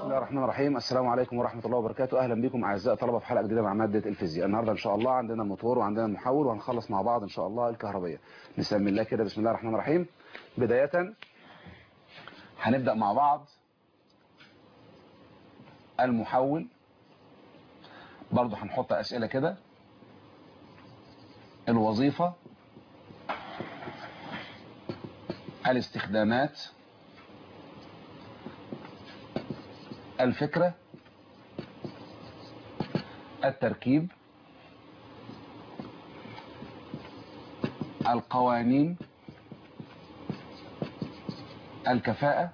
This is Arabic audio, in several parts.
الله الرحمن الرحيم. السلام عليكم ورحمة الله وبركاته. أهلا بكم أعزائي الطلبة في حلقة جديدة مع مادة الفيزياء. النهاردة إن شاء الله عندنا الموتور وعندنا المحول، وهنخلص مع بعض إن شاء الله الكهربية. نسمي الله كده، بسم الله الرحمن الرحيم. بداية هنبدأ مع بعض المحول. برضو هنحط أسئلة كده. الوظيفة، الاستخدامات، الفكرة، التركيب، القوانين، الكفاءة،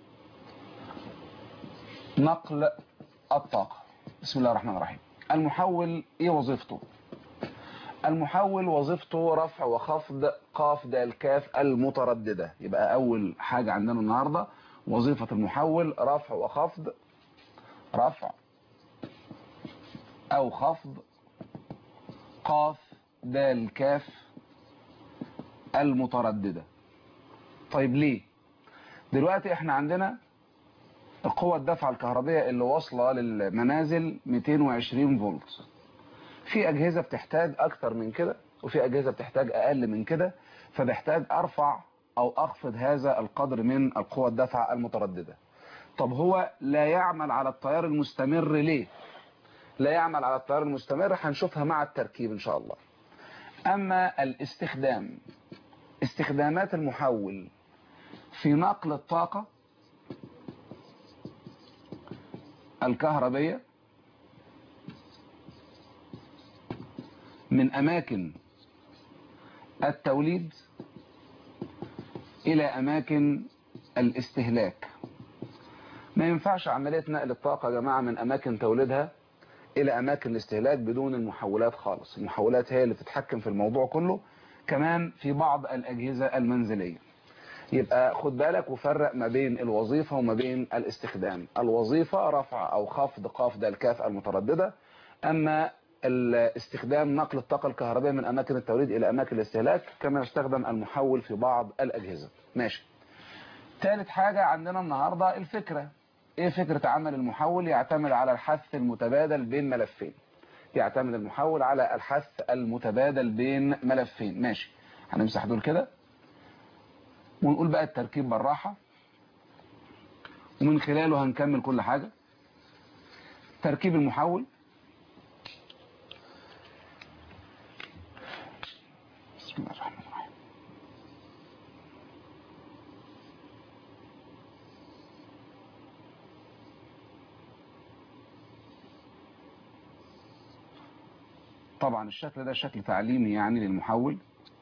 نقل الطاقة. بسم الله الرحمن الرحيم. المحول ايه وظيفته؟ المحول وظيفته رفع وخفض قاف دال كاف المترددة. يبقى اول حاجة عندنا النهاردة وظيفة المحول رفع وخفض، رفع او خفض قاف دال كاف المترددة. طيب ليه؟ دلوقتي احنا عندنا القوة الدفعة الكهربية اللي واصلة للمنازل 220 فولت. في أجهزة بتحتاج أكتر من كده، وفي أجهزة بتحتاج أقل من كده، فبحتاج أرفع أو أخفض هذا القدر من القوة الدفعة المترددة. طب هو لا يعمل على التيار المستمر ليه؟ لا يعمل على التيار المستمر، هنشوفها مع التركيب إن شاء الله. أما الاستخدام، استخدامات المحول في نقل الطاقة الكهربية من أماكن التوليد إلى أماكن الاستهلاك. ما ينفعش عملية نقل الطاقة يا جماعة من أماكن توليدها إلى أماكن الاستهلاك بدون المحولات خالص. المحولات هي اللي تتحكم في الموضوع كله، كمان في بعض الأجهزة المنزلية. يبقى خد بالك وفرق ما بين الوظيفة وما بين الاستخدام. الوظيفة رفع أو خفض قاف دال كاف المترددة، أما الاستخدام نقل الطاقة الكهربائية من أماكن التوليد إلى أماكن الاستهلاك، كما يستخدم المحول في بعض الأجهزة. ماشي. ثالث حاجة عندنا النهاردة الفكرة. إيه فكرة عمل المحول؟ يعتمد على الحث المتبادل بين ملفين. يعتمد المحول على الحث المتبادل بين ملفين. ماشي. هنمسح دول كده ونقول بقى التركيب بالراحة، ومن خلاله هنكمل كل حاجة. تركيب المحول. بسم الله الرحمن الرحيم. طبعا الشكل ده شكل تعليمي يعني للمحول.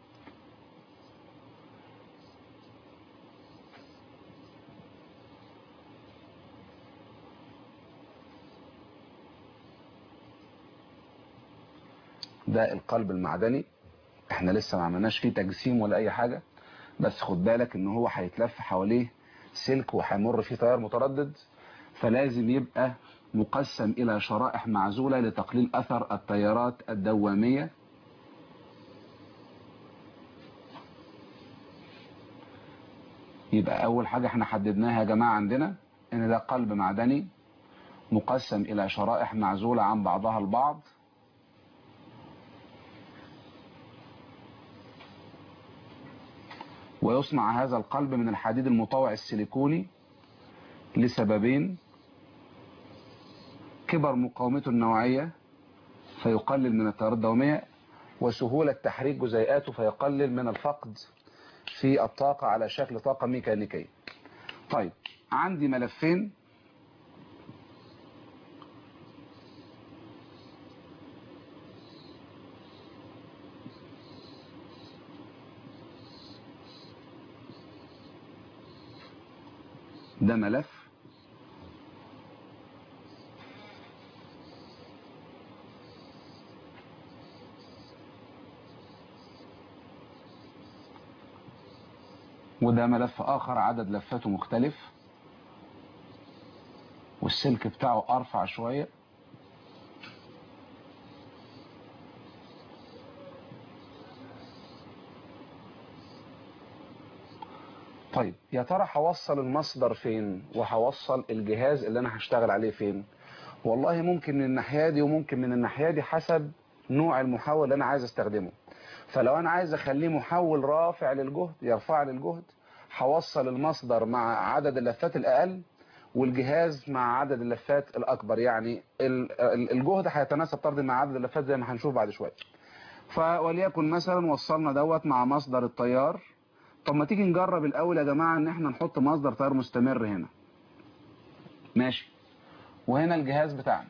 ده القلب المعدني، احنا لسه ما عملناش فيه تجسيم ولا اي حاجة، بس خد بالك ان هو هيتلف حواليه سلك وهيمر فيه تيار متردد، فلازم يبقى مقسم الى شرائح معزولة لتقليل اثر التيارات الدوامية. يبقى اول حاجة احنا حددناها يا جماعة عندنا ان ده قلب معدني مقسم الى شرائح معزولة عن بعضها البعض، ويصنع هذا القلب من الحديد المطوع السيليكوني لسببين: كبر مقاومته النوعية فيقلل من التيارات الدوامية، وسهولة تحريك جزيئاته فيقلل من الفقد في الطاقة على شكل طاقة ميكانيكية. طيب عندي ملفين، ده ملف وده ملف آخر عدد لفاته مختلف والسلك بتاعه أرفع شوية. طيب يا ترى هوصل المصدر فين وهوصل الجهاز اللي انا هشتغل عليه فين؟ والله ممكن من الناحيه دي وممكن من الناحيه دي حسب نوع المحول اللي انا عايز استخدمه. فلو انا عايز اخليه محول رافع للجهد يرفع لي الجهد، هوصل المصدر مع عدد اللفات الاقل والجهاز مع عدد اللفات الاكبر، يعني الجهد هيتناسب طردي مع عدد اللفات زي ما هنشوف بعد شويه. وليكن مثلا وصلنا دوت مع مصدر التيار. طب ما تيجي نجرب الاول يا جماعه ان احنا نحط مصدر تيار مستمر هنا. ماشي. وهنا الجهاز بتاعنا.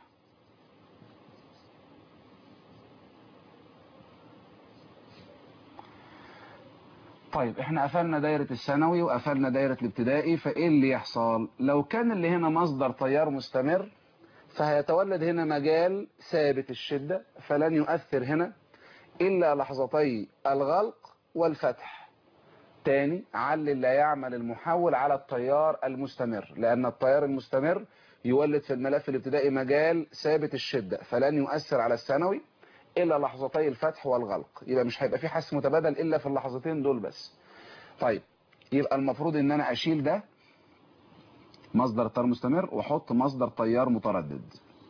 طيب احنا قفلنا دايرة الثانوي وقفلنا دايرة الابتدائي، فايه اللي يحصل؟ لو كان اللي هنا مصدر تيار مستمر فهيتولد هنا مجال ثابت الشدة، فلن يؤثر هنا إلا لحظتي الغلق والفتح. تاني، علل لا يعمل المحول على التيار المستمر، لأن التيار المستمر يولد في الملف الابتدائي مجال ثابت الشدة، فلن يؤثر على الثانوي إلا لحظتي الفتح والغلق. يبقى مش هيبقى في حس متبادل إلا في اللحظتين دول بس. طيب، يبقى المفروض إن أنا أشيل ده مصدر تيار مستمر واحط مصدر تيار متردد.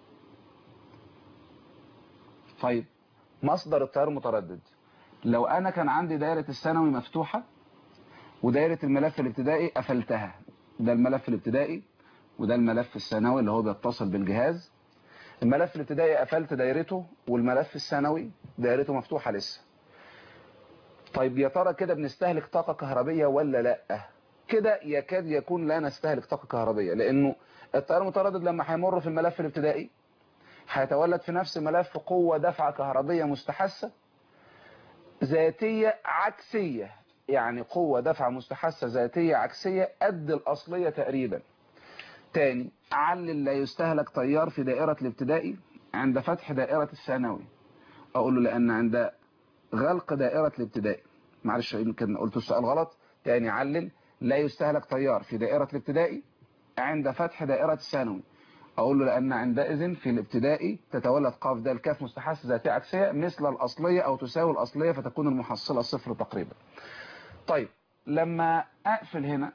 طيب، مصدر التيار متردد، لو انا كان عندي دايرة الثانوي مفتوحة ودايرة الملف الابتدائي قفلتها، ده الملف الابتدائي وده الملف الثانوي اللي هو بيتصل بالجهاز. الملف الابتدائي قفلت دايرته والملف الثانوي دايرته مفتوحة لسه. طيب يا ترى كده بنستهلك طاقة كهربية ولا لا؟ كده يكاد يكون لا نستهلك طاقة كهربية، لانه التيار المتردد لما هيمر في الملف الابتدائي هيتولد في نفس الملف قوة دفعة كهربية مستحثة ذاتية عكسية، يعني قوة دفعة مستحثة ذاتية عكسية قد الأصلية تقريبا. تاني، علل لا يستهلك تيار في دائرة الابتدائي عند فتح دائرة الثانوي. أقول له لأن عند غلق دائرة الابتدائي، معلش يمكن قلت السؤال غلط. تاني، علل لا يستهلك تيار في دائرة الابتدائي عند فتح دائرة الثانوي. اقول له لان عندئذ في الابتدائي تتولد ق د ك مستحث ذاتيه عكسيه مثل الاصليه او تساوي الاصليه، فتكون المحصله صفر تقريبا. طيب، لما اقفل هنا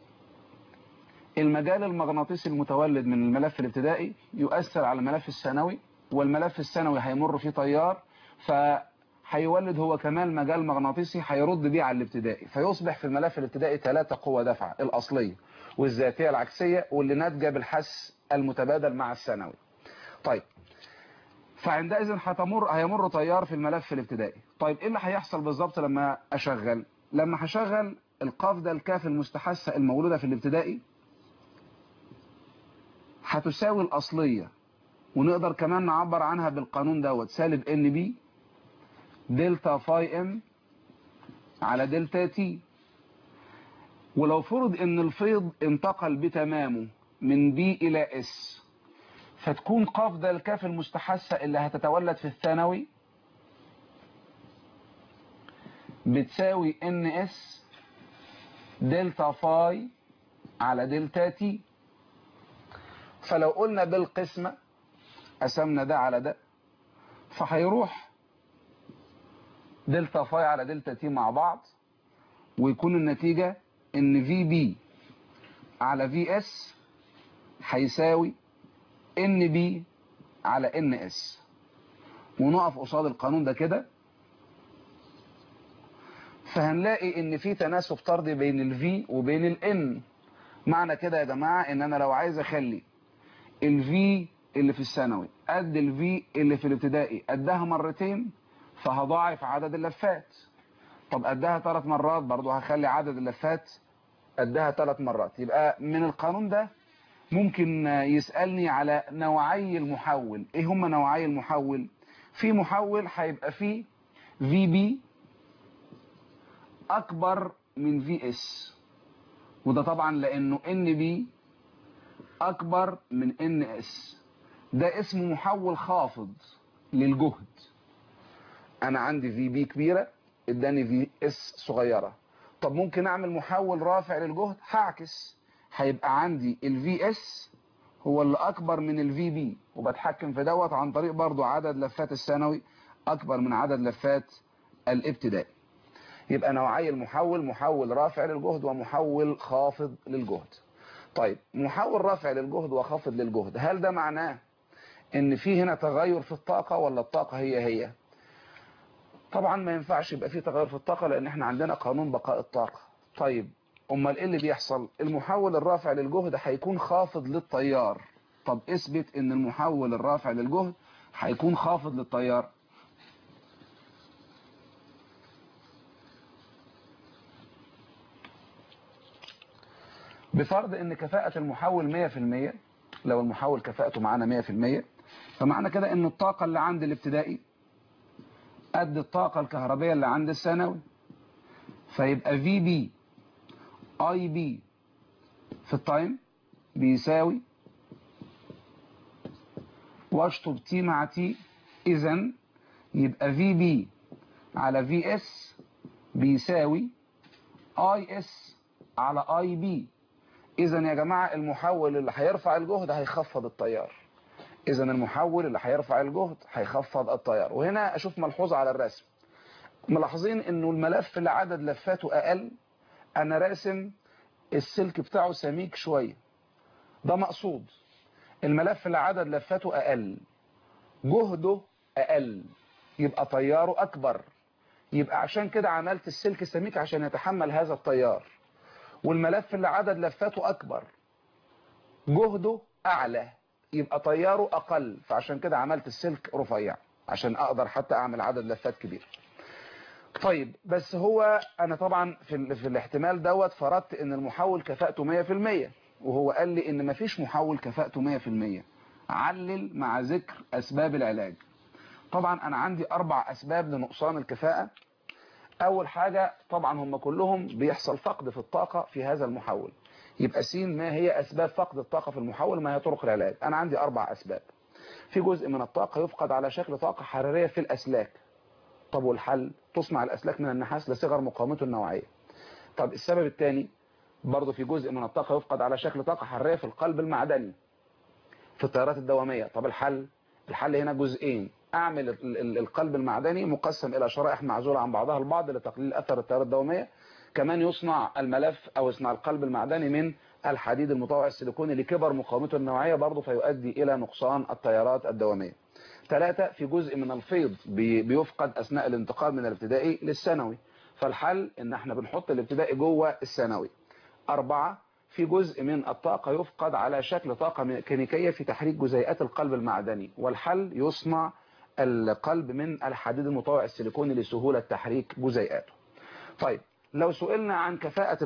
المجال المغناطيسي المتولد من الملف الابتدائي يؤثر على الملف الثانوي، والملف الثانوي هيمر فيه تيار فهيولد هو كمان مجال مغناطيسي هيرد بيه على الابتدائي، فيصبح في الملف الابتدائي 3 قوى دفعه، الاصليه والذاتيه العكسيه واللي ناتجه بالحس المتبادل مع الثانوي. طيب، فعندئذ هيمر تيار في الملف الابتدائي. طيب ايه اللي هيحصل بالظبط لما اشغل؟ لما هشغل القاف ده الكاف المستحثه المولوده في الابتدائي هتساوي الاصليه، ونقدر كمان نعبر عنها بالقانون دوت سالب ان بي دلتا فاي ام على دلتا تي. ولو فرض ان الفيض انتقل بتمامه من بي الى اس، فتكون قاف ده الكاف المستحثة اللي هتتولد في الثانوي بتساوي ان اس دلتا فاي على دلتا تي. فلو قلنا بالقسمة قسمنا ده على ده، فهيروح دلتا فاي على دلتا تي مع بعض، ويكون النتيجة ان في بي على في اس هيساوي ان بي على ان اس. ونقف قصاد القانون ده كده، فهنلاقي ان في تناسب طردي بين الفي وبين الان. معنى كده يا جماعة ان انا لو عايز اخلي الفي اللي في الثانوي قد الفي اللي في الابتدائي قدها مرتين، فهضاعف عدد اللفات. طب قدها 3 مرات، برضو هخلي عدد اللفات قدها 3 مرات. يبقى من القانون ده ممكن يسألني على نوعي المحول. ايه هم نوعي المحول؟ في محول هيبقى فيه في بي اكبر من في اس، وده طبعا لانه ان بي اكبر من ان اس. ده اسمه محول خافض للجهد. انا عندي في بي كبيرة اداني في اس صغيرة. طب ممكن اعمل محول رافع للجهد، هعكس، هيبقى عندي الفي اس هو اللي اكبر من الفي بي، وبتحكم في دوت عن طريق برضو عدد لفات الثانوي اكبر من عدد لفات الابتدائي. يبقى نوعي المحول محول رافع للجهد ومحول خافض للجهد. طيب محول رافع للجهد وخافض للجهد، هل ده معناه ان في هنا تغير في الطاقة ولا الطاقة هي؟ طبعا ما ينفعش يبقى في تغير في الطاقة، لان احنا عندنا قانون بقاء الطاقة. طيب امال ايه اللي بيحصل؟ المحول الرافع للجهد هيكون خافض للتيار. طب اثبت ان المحول الرافع للجهد هيكون خافض للتيار. بفرض ان كفاءة المحول 100%، لو المحول كفاءته معانا 100%، فمعنى كده ان الطاقة اللي عند الابتدائي قد الطاقة الكهربية اللي عند الثانوي، فيبقى في بي اي بي في التايم بيساوي واشطب تي مع تي. اذا يبقى في بي على في اس بيساوي اي اس على اي بي. اذا يا جماعة المحول اللي هيرفع الجهد هيخفض التيار. اذا المحول اللي هيرفع الجهد هيخفض التيار. وهنا اشوف ملحوظة على الرسم، ملاحظين انه الملف اللي عدد لفاته اقل، انا راسم السلك بتاعه سميك شوية، ده مقصود. الملف اللي عدد لفاته اقل جهده اقل يبقى تياره اكبر، يبقى عشان كده عملت السلك سميك عشان يتحمل هذا التيار. والملف اللي عدد لفاته اكبر جهده اعلى يبقى تياره اقل، فعشان كده عملت السلك رفيع عشان اقدر حتى اعمل عدد لفات كبير. طيب بس هو انا طبعا في الاحتمال دوت فرضت ان المحول كفاءته 100%، وهو قال لي ان مفيش محول كفاءته 100%. علل مع ذكر اسباب العلاج. طبعا انا عندي 4 اسباب لنقصان الكفاءة. اول حاجة طبعا هم كلهم بيحصل فقد في الطاقة في هذا المحول. يبقى س ما هي اسباب فقد الطاقة في المحول، ما هي طرق العلاج. انا عندي 4 اسباب. في جزء من الطاقة يفقد على شكل طاقة حرارية في الاسلاك. طب والحل؟ تصنع الاسلاك من النحاس لصغر مقاومته النوعية. طب السبب الثاني برضه في جزء من الطاقة يفقد على شكل طاقة حرارية في القلب المعدني في التيارات الدوامية. طب الحل هنا جزئين، اعمل القلب المعدني مقسم الى شرائح معزولة عن بعضها البعض لتقليل اثر التيارات الدوامية. كمان يصنع الملف او يصنع القلب المعدني من الحديد المطوع السيليكوني لكبر مقاومته النوعية برضه، فيؤدي الى نقصان التيارات الدوامية. 3 في جزء من الفيض بيفقد اثناء الانتقال من الابتدائي للثانوي، فالحل ان احنا بنحط الابتدائي جوه الثانوي. 4 في جزء من الطاقة يفقد على شكل طاقة ميكانيكية في تحريك جزيئات القلب المعدني، والحل يصنع القلب من الحديد المطوع السيليكوني لسهولة تحريك جزيئاته. طيب لو سئلنا عن كفاءة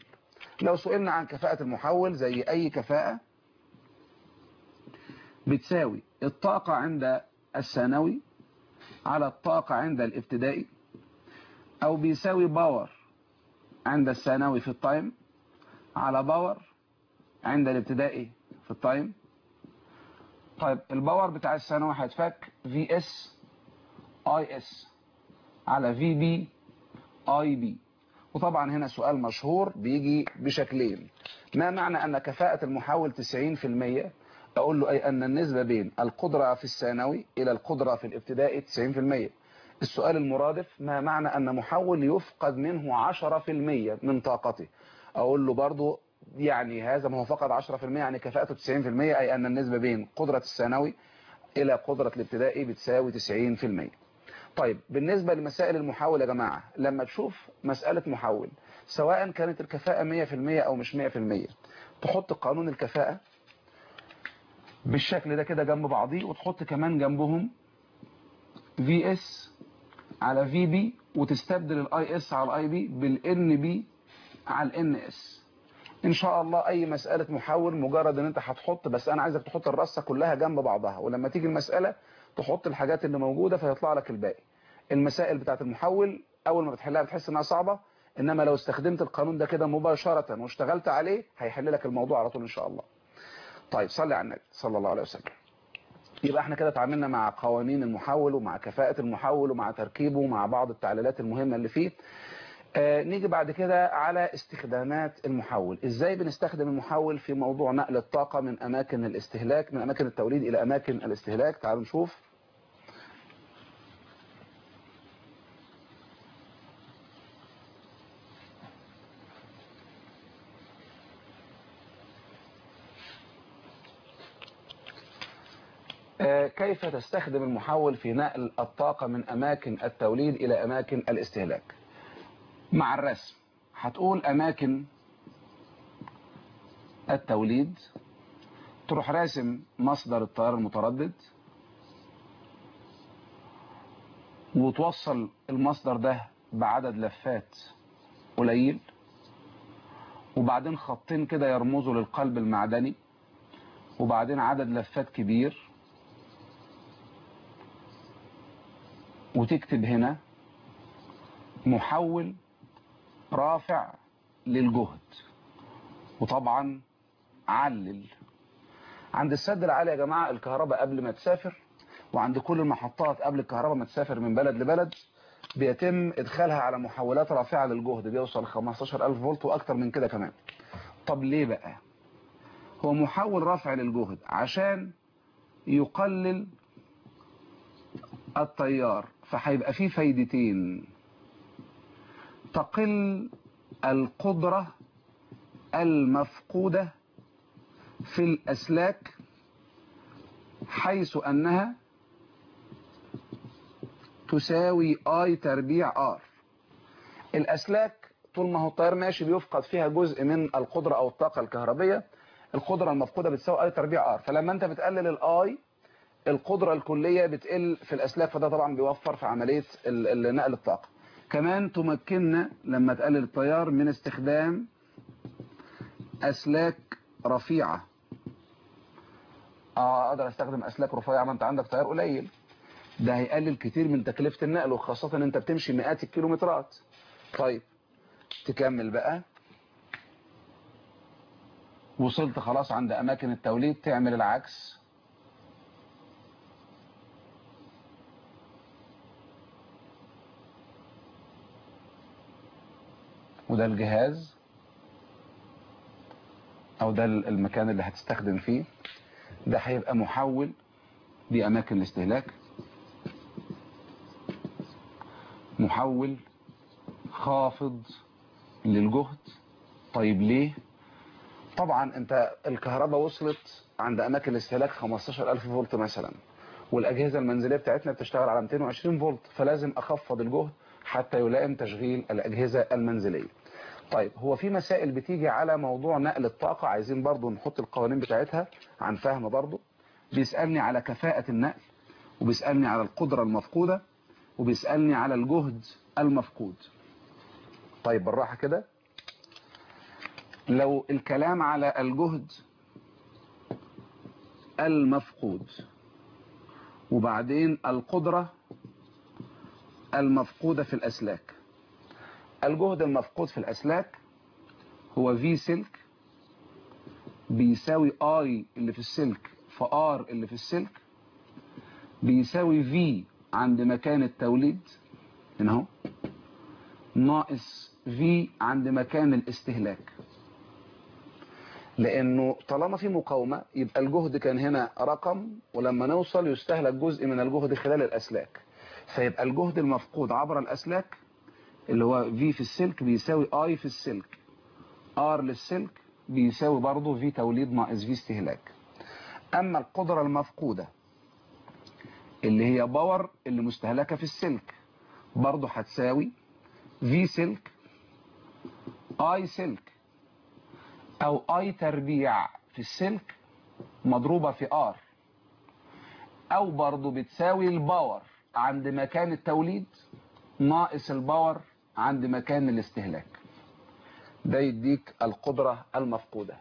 المحول، زي أي كفاءة بتساوي الطاقة عند الثانوي على الطاقة عند الابتدائي، أو بيساوي باور عند الثانوي في التايم على باور عند الابتدائي في التايم. طيب الباور بتاع الثانوي هيتفك في اس اي اس على في بي اي بي. وطبعا هنا سؤال مشهور بيجي بشكلين، ما معنى ان كفاءة المحول 90%؟ اقول له اي ان النسبة بين القدرة في الثانوي الى القدرة في الابتدائي 90%. السؤال المرادف، ما معنى ان محول يفقد منه 10% من طاقته؟ اقول له برضو يعني هذا ما هو فقد 10% يعني كفاءته 90%، اي ان النسبة بين قدرة الثانوي الى قدرة الابتدائي بتساوي 90%. طيب بالنسبة لمسائل المحول يا جماعة، لما تشوف مسألة محول سواء كانت الكفاءة 100% او مش 100%، تحط قانون الكفاءة بالشكل ده كده جنب بعضيه، وتحط كمان جنبهم في اس على في بي، وتستبدل الاي اس على الاي بي بالان بي على الان اس. ان شاء الله اي مسألة محول مجرد ان انت هتحط، بس انا عايزك تحط الرصة كلها جنب بعضها، ولما تيجي المسألة تحط الحاجات اللي موجودة فيطلع لك الباقي. المسائل بتاعت المحول اول ما بتحلها بتحس انها صعبة، انما لو استخدمت القانون ده كده مباشرة واشتغلت عليه هيحل لك الموضوع على طول ان شاء الله. طيب صلي على النبي صلى الله عليه وسلم. يبقى احنا كده اتعاملنا مع قوانين المحول ومع كفاءة المحول ومع تركيبه ومع بعض التعليلات المهمة اللي فيه. نيجي بعد كده على استخدامات المحول. ازاي بنستخدم المحول في موضوع نقل الطاقة من اماكن الاستهلاك، من اماكن التوليد الى اماكن الاستهلاك؟ تعالوا نشوف. كيف تستخدم المحول في نقل الطاقة من أماكن التوليد إلى أماكن الاستهلاك؟ مع الرسم هتقول أماكن التوليد، تروح راسم مصدر التيار المتردد وتوصل المصدر ده بعدد لفات قليل، وبعدين خطين كده يرمزوا للقلب المعدني، وبعدين عدد لفات كبير، وتكتب هنا محول رافع للجهد. وطبعا علل عند السد العالي يا جماعة الكهرباء قبل ما تسافر، وعند كل المحطات قبل الكهرباء ما تسافر من بلد لبلد بيتم ادخالها على محولات رافعة للجهد بيوصل 15000 فولت واكتر من كده كمان. طب ليه بقى هو محول رافع للجهد؟ عشان يقلل التيار، فهيبقى فيه فايدتين: تقل القدرة المفقودة في الأسلاك حيث أنها تساوي I تربيع R. الأسلاك طول ما هو التيار ماشي بيفقد فيها جزء من القدرة أو الطاقة الكهربية، القدرة المفقودة بتساوي I تربيع R. فلما أنت بتقلل الآي القدرة الكلية بتقل في الأسلاك، فده طبعا بيوفر في عملية نقل الطاقة. كمان تمكننا لما تقلل التيار من استخدام أسلاك رفيعة. أقدر أستخدم أسلاك رفيعة ما أنت عندك تيار قليل، ده هيقلل كتير من تكلفة النقل، وخاصة أنت بتمشي مئات الكيلومترات. طيب تكمل بقى، وصلت خلاص عند أماكن التوليد، تعمل العكس. وده الجهاز أو ده المكان اللي هتستخدم فيه، ده هيبقى محول. دي أماكن الاستهلاك، محول خافض للجهد. طيب ليه؟ طبعا انت الكهرباء وصلت عند اماكن الاستهلاك 15000 فولت مثلا، والاجهزه المنزليه بتاعتنا بتشتغل على 220 فولت، فلازم اخفض الجهد حتى يلائم تشغيل الاجهزه المنزليه. طيب هو في مسائل بتيجي على موضوع نقل الطاقه، عايزين برضو نحط القوانين بتاعتها عن فهم برضو. بيسالني على كفاءه النقل، وبيسالني على القدره المفقوده، وبيسالني على الجهد المفقود. طيب بالراحه كده، لو الكلام على الجهد المفقود وبعدين القدرة المفقودة في الأسلاك. الجهد المفقود في الأسلاك هو في سلك بيساوي I اللي في السلك في R اللي في السلك بيساوي V عند مكان التوليد هنا اهو ناقص V عند مكان الاستهلاك. لأنه طالما في مقاومة يبقى الجهد كان هنا رقم، ولما نوصل يستهلك جزء من الجهد خلال الأسلاك، فيبقى الجهد المفقود عبر الأسلاك اللي هو V في السلك بيساوي I في السلك، R للسلك بيساوي برضه V توليد ناقص V استهلاك. أما القدرة المفقودة اللي هي باور اللي مستهلكة في السلك برضه هتساوي V سلك I سلك، أو I تربيع في السلك مضروبة في R، أو برضه بتساوي الباور عند مكان التوليد ناقص الباور عند مكان الاستهلاك. ده يديك القدرة المفقودة.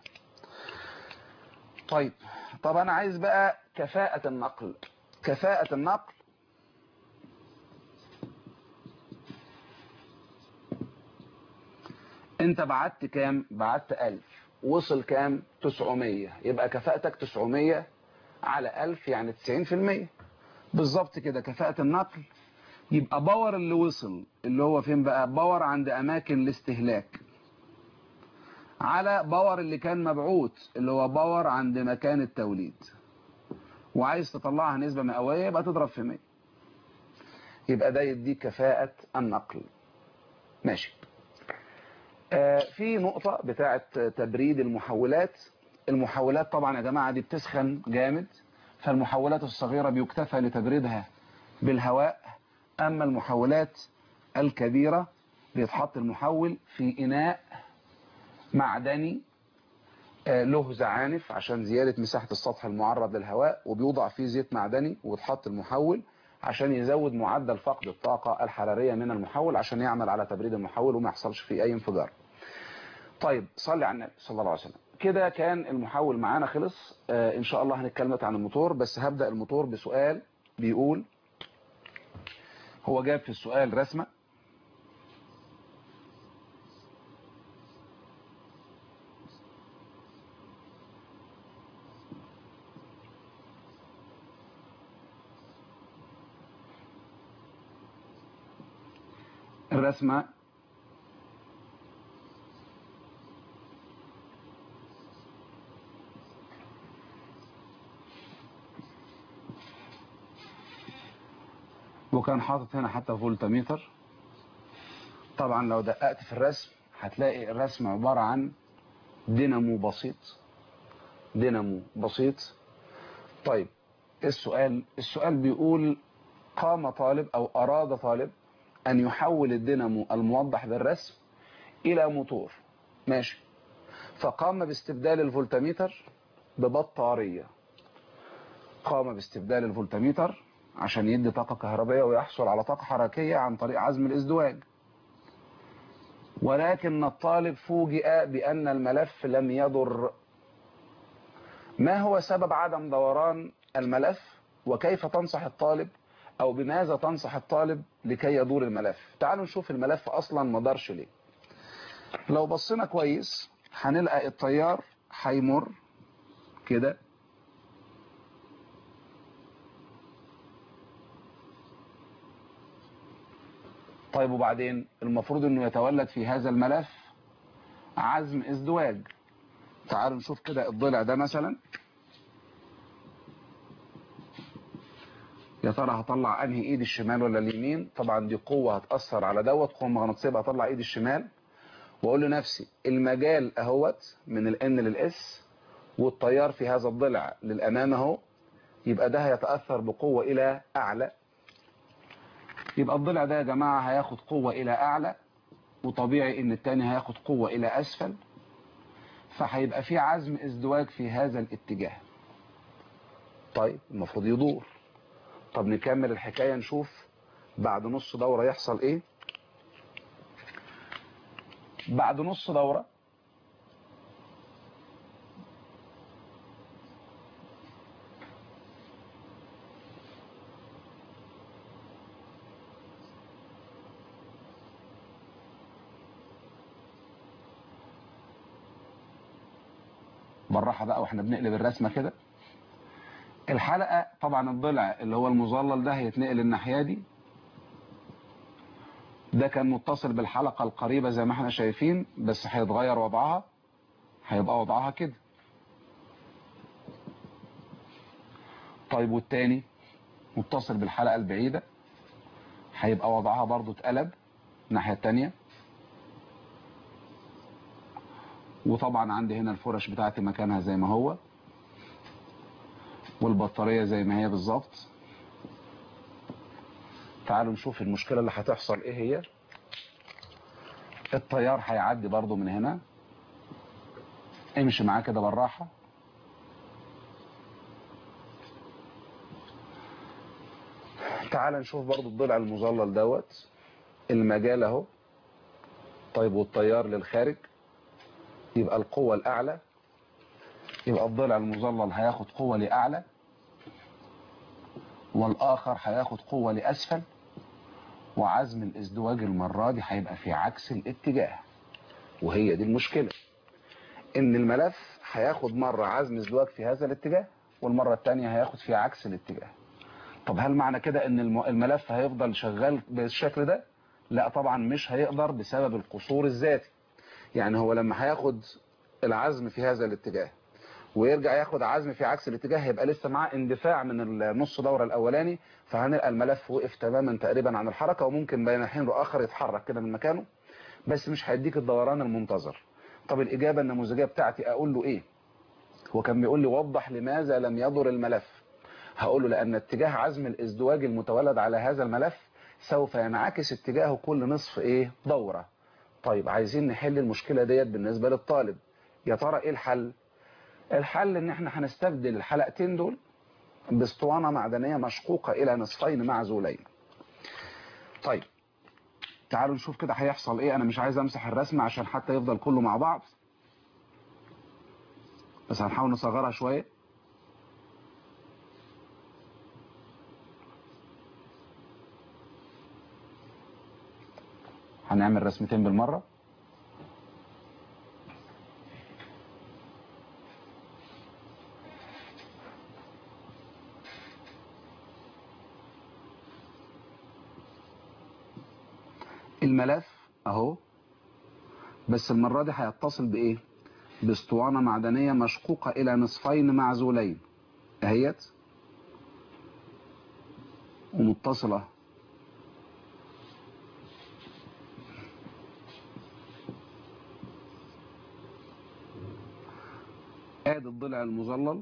طب أنا عايز بقى كفاءة النقل. كفاءة النقل أنت بعت كام؟ بعت 1000، وصل كام؟ 900، يبقى كفاءتك 900 على 1000 يعني 90%. بالظبط كده كفاءة النقل. يبقى باور اللي وصل اللي هو فين بقى؟ باور عند أماكن الاستهلاك على باور اللي كان مبعوث اللي هو باور عند مكان التوليد، وعايز تطلعها نسبة مئوية يبقى تضرب في 100، يبقى ده يديك كفاءة النقل. ماشي. في نقطة بتاعة تبريد المحولات. المحولات طبعا يا جماعة دي بتسخن جامد، فالمحولات الصغيرة بيكتفى لتبريدها بالهواء، أما المحولات الكبيرة بيتحط المحول في إناء معدني له زعانف عشان زيادة مساحة السطح المعرض للهواء، وبيوضع فيه زيت معدني ويتحط المحول عشان يزود معدل فقد الطاقة الحرارية من المحول عشان يعمل على تبريد المحول وما يحصلش فيه أي انفجار. طيب صلي على النبي صلى الله عليه وسلم. كده كان المحول معانا خلص. إن شاء الله هنتكلم عن الموتور، بس هبدأ الموتور بسؤال بيقول، هو جاب في السؤال رسمة الرسمة وكان حاطط هنا حتى فولتميتر. طبعا لو دققت في الرسم هتلاقي الرسم عبارة عن دينامو بسيط، دينامو بسيط. طيب السؤال بيقول قام طالب أو أراد طالب أن يحول الدينامو الموضح بالرسم إلى موتور، ماشي، فقام باستبدال الفولتميتر ببطارية. قام باستبدال الفولتميتر عشان يدي طاقة كهربائية ويحصل على طاقة حركية عن طريق عزم الازدواج، ولكن الطالب فوجئ بأن الملف لم يدر. ما هو سبب عدم دوران الملف، وكيف تنصح الطالب أو بماذا تنصح الطالب لكي يدور الملف؟ تعالوا نشوف الملف أصلا ما دارش ليه. لو بصينا كويس هنلقى التيار هيمر كده، طيب وبعدين المفروض انه يتولد في هذا الملف عزم ازدواج. تعالوا نشوف كده الضلع ده مثلا، يا ترى هطلع انهي ايد الشمال ولا اليمين؟ طبعا دي قوة هتأثر على دوت، قوة مغناطيسية، هطلع ايد الشمال واقول لنفسي المجال اهوت من الان للاس، والتيار في هذا الضلع للامام اهو، يبقى ده هيتأثر بقوة الى اعلى. يبقى الضلع ده يا جماعة هياخد قوة الى اعلى، وطبيعي ان التاني هياخد قوة الى اسفل، فهيبقى في عزم ازدواج في هذا الاتجاه. طيب المفروض يدور. طب نكمل الحكاية نشوف بعد نص دورة يحصل ايه. بعد نص دورة بالراحة بقى واحنا بنقلب الرسمة كده. الحلقة طبعا الضلع اللي هو المظلل ده هيتنقل الناحية دي، ده كان متصل بالحلقة القريبة زي ما احنا شايفين، بس هيتغير وضعها، هيبقى وضعها كده. طيب والتاني متصل بالحلقة البعيدة، هيبقى وضعها برضو اتقلب الناحية التانية. وطبعا عندي هنا الفرش بتاعتي مكانها زي ما هو، والبطارية زي ما هي بالظبط. تعالوا نشوف المشكلة اللي هتحصل ايه هي. التيار هيعدي برضو من هنا، امشي معاه كده بالراحة. تعال نشوف برضو الضلع المظلل دوت، المجال اهو. طيب والتيار للخارج، يبقى القوة الأعلى، يبقى الضلع المظلل هياخد قوة لأعلى، والآخر هياخد قوة لأسفل، وعزم الازدواج المرة دي هيبقى في عكس الاتجاه. وهي دي المشكلة، إن الملف هياخد مرة عزم ازدواج في هذا الاتجاه، والمرة التانية هياخد في عكس الاتجاه. طب هل معنى كده إن الملف هيفضل شغال بالشكل ده؟ لا طبعا مش هيقدر، بسبب القصور الذاتي. يعني هو لما هياخد العزم في هذا الاتجاه ويرجع ياخد عزم في عكس الاتجاه، هيبقى لسه معاه اندفاع من النص دورة الاولاني، فهنلقى الملف وقف تماما تقريبا عن الحركة، وممكن بين حين واخر يتحرك كده من مكانه، بس مش هيديك الدوران المنتظر. طب الاجابة النموذجية بتاعتي اقول له ايه؟ هو كان بيقول لي وضح لماذا لم يدر الملف. هقول له لأن اتجاه عزم الازدواج المتولد على هذا الملف سوف ينعكس اتجاهه كل نصف ايه دورة. طيب عايزين نحل المشكلة ديت بالنسبة للطالب. يا ترى ايه الحل؟ الحل ان احنا هنستبدل الحلقتين دول باسطوانة معدنية مشقوقة الى نصفين معزولين. طيب تعالوا نشوف كده هيحصل ايه. انا مش عايز امسح الرسم عشان حتى يفضل كله مع بعض، بس هنحاول نصغرها شوية. هنعمل رسمتين بالمرة. الملف اهو، بس المرة دي هيتصل بايه؟ باسطوانة معدنية مشقوقة الى نصفين معزولين اهيت، ومتصلة ادي الضلع المظلل.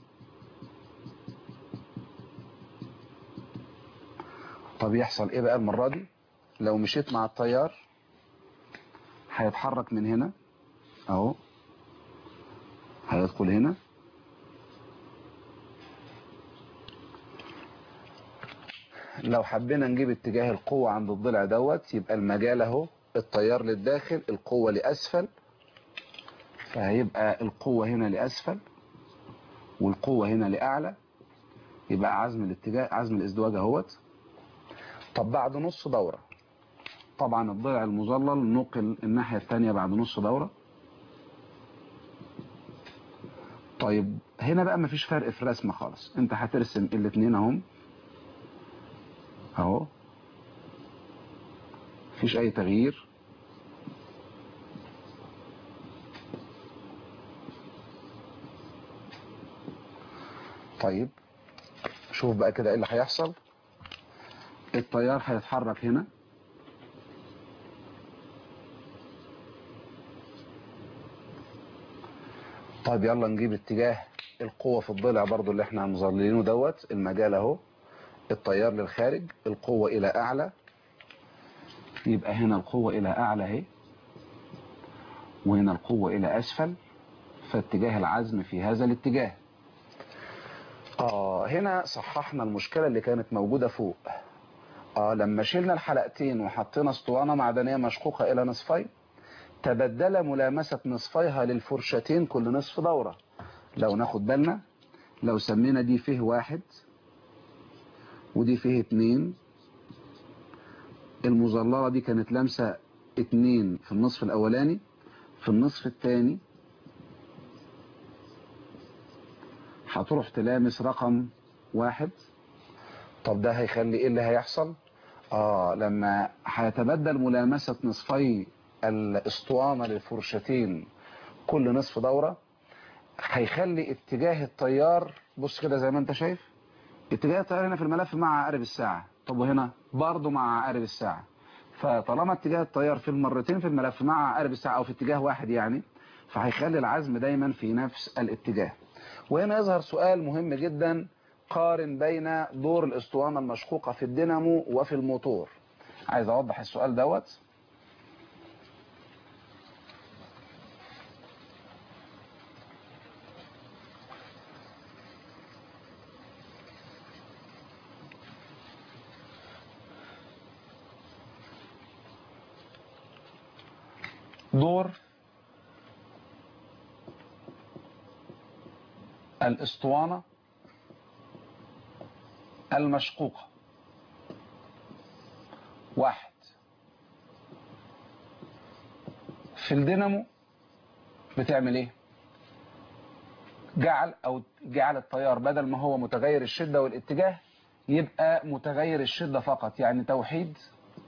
طب يحصل ايه بقى المرة دي؟ لو مشيت مع التيار هيتحرك من هنا اهو، هيدخل هنا، لو حبينا نجيب اتجاه القوة عند الضلع دوت يبقى المجال اهو، التيار للداخل القوة لأسفل، فهيبقى القوة هنا لأسفل والقوة هنا لأعلى، يبقى عزم الاتجاه عزم الازدواج اهوت. طب بعد نص دورة طبعا الضلع المظلل نقل الناحية الثانية بعد نص دورة. طيب هنا بقى مفيش فرق في الرسم خالص، انت هترسم الاتنين اهم اهو، مفيش اي تغيير. طيب شوف بقى كده ايه اللي هيحصل. التيار هيتحرك هنا، طيب يلا نجيب اتجاه القوة في الضلع برضو اللي احنا مظللينه دوت. المجال اهو، التيار للخارج، القوة الى اعلى، يبقى هنا القوة الى اعلى اهي، وهنا القوة الى اسفل، فاتجاه العزم في هذا الاتجاه. هنا صححنا المشكلة اللي كانت موجودة فوق. لما شلنا الحلقتين وحطينا اسطوانة معدنية مشقوقة الى نصفين، تبدل ملامسة نصفيها للفرشتين كل نصف دورة. لو ناخد بالنا، لو سمينا دي فيه 1 ودي فيه 2، المظللة دي كانت لامسة 2 في النصف الاولاني، في النصف الثاني هتروح تلامس رقم 1. طب ده هيخلي ايه اللي هيحصل؟ لما هيتبدل ملامسة نصفي الاسطوانة للفرشتين كل نصف دورة، هيخلي اتجاه التيار، بص كده زي ما انت شايف، اتجاه التيار هنا في الملف مع عقارب الساعة، طب وهنا برضه مع عقارب الساعة. فطالما اتجاه التيار في المرتين في الملف مع عقارب الساعة او في اتجاه واحد يعني، فهيخلي العزم دايما في نفس الاتجاه. وهنا يظهر سؤال مهم جدا، قارن بين دور الاسطوانة المشقوقة في الدينامو وفي الموتور. عايز اوضح السؤال دوت. دور الاسطوانة المشقوقة 1 في الدينامو بتعمل ايه؟ جعل التيار بدل ما هو متغير الشدة والاتجاه يبقى متغير الشدة فقط، يعني توحيد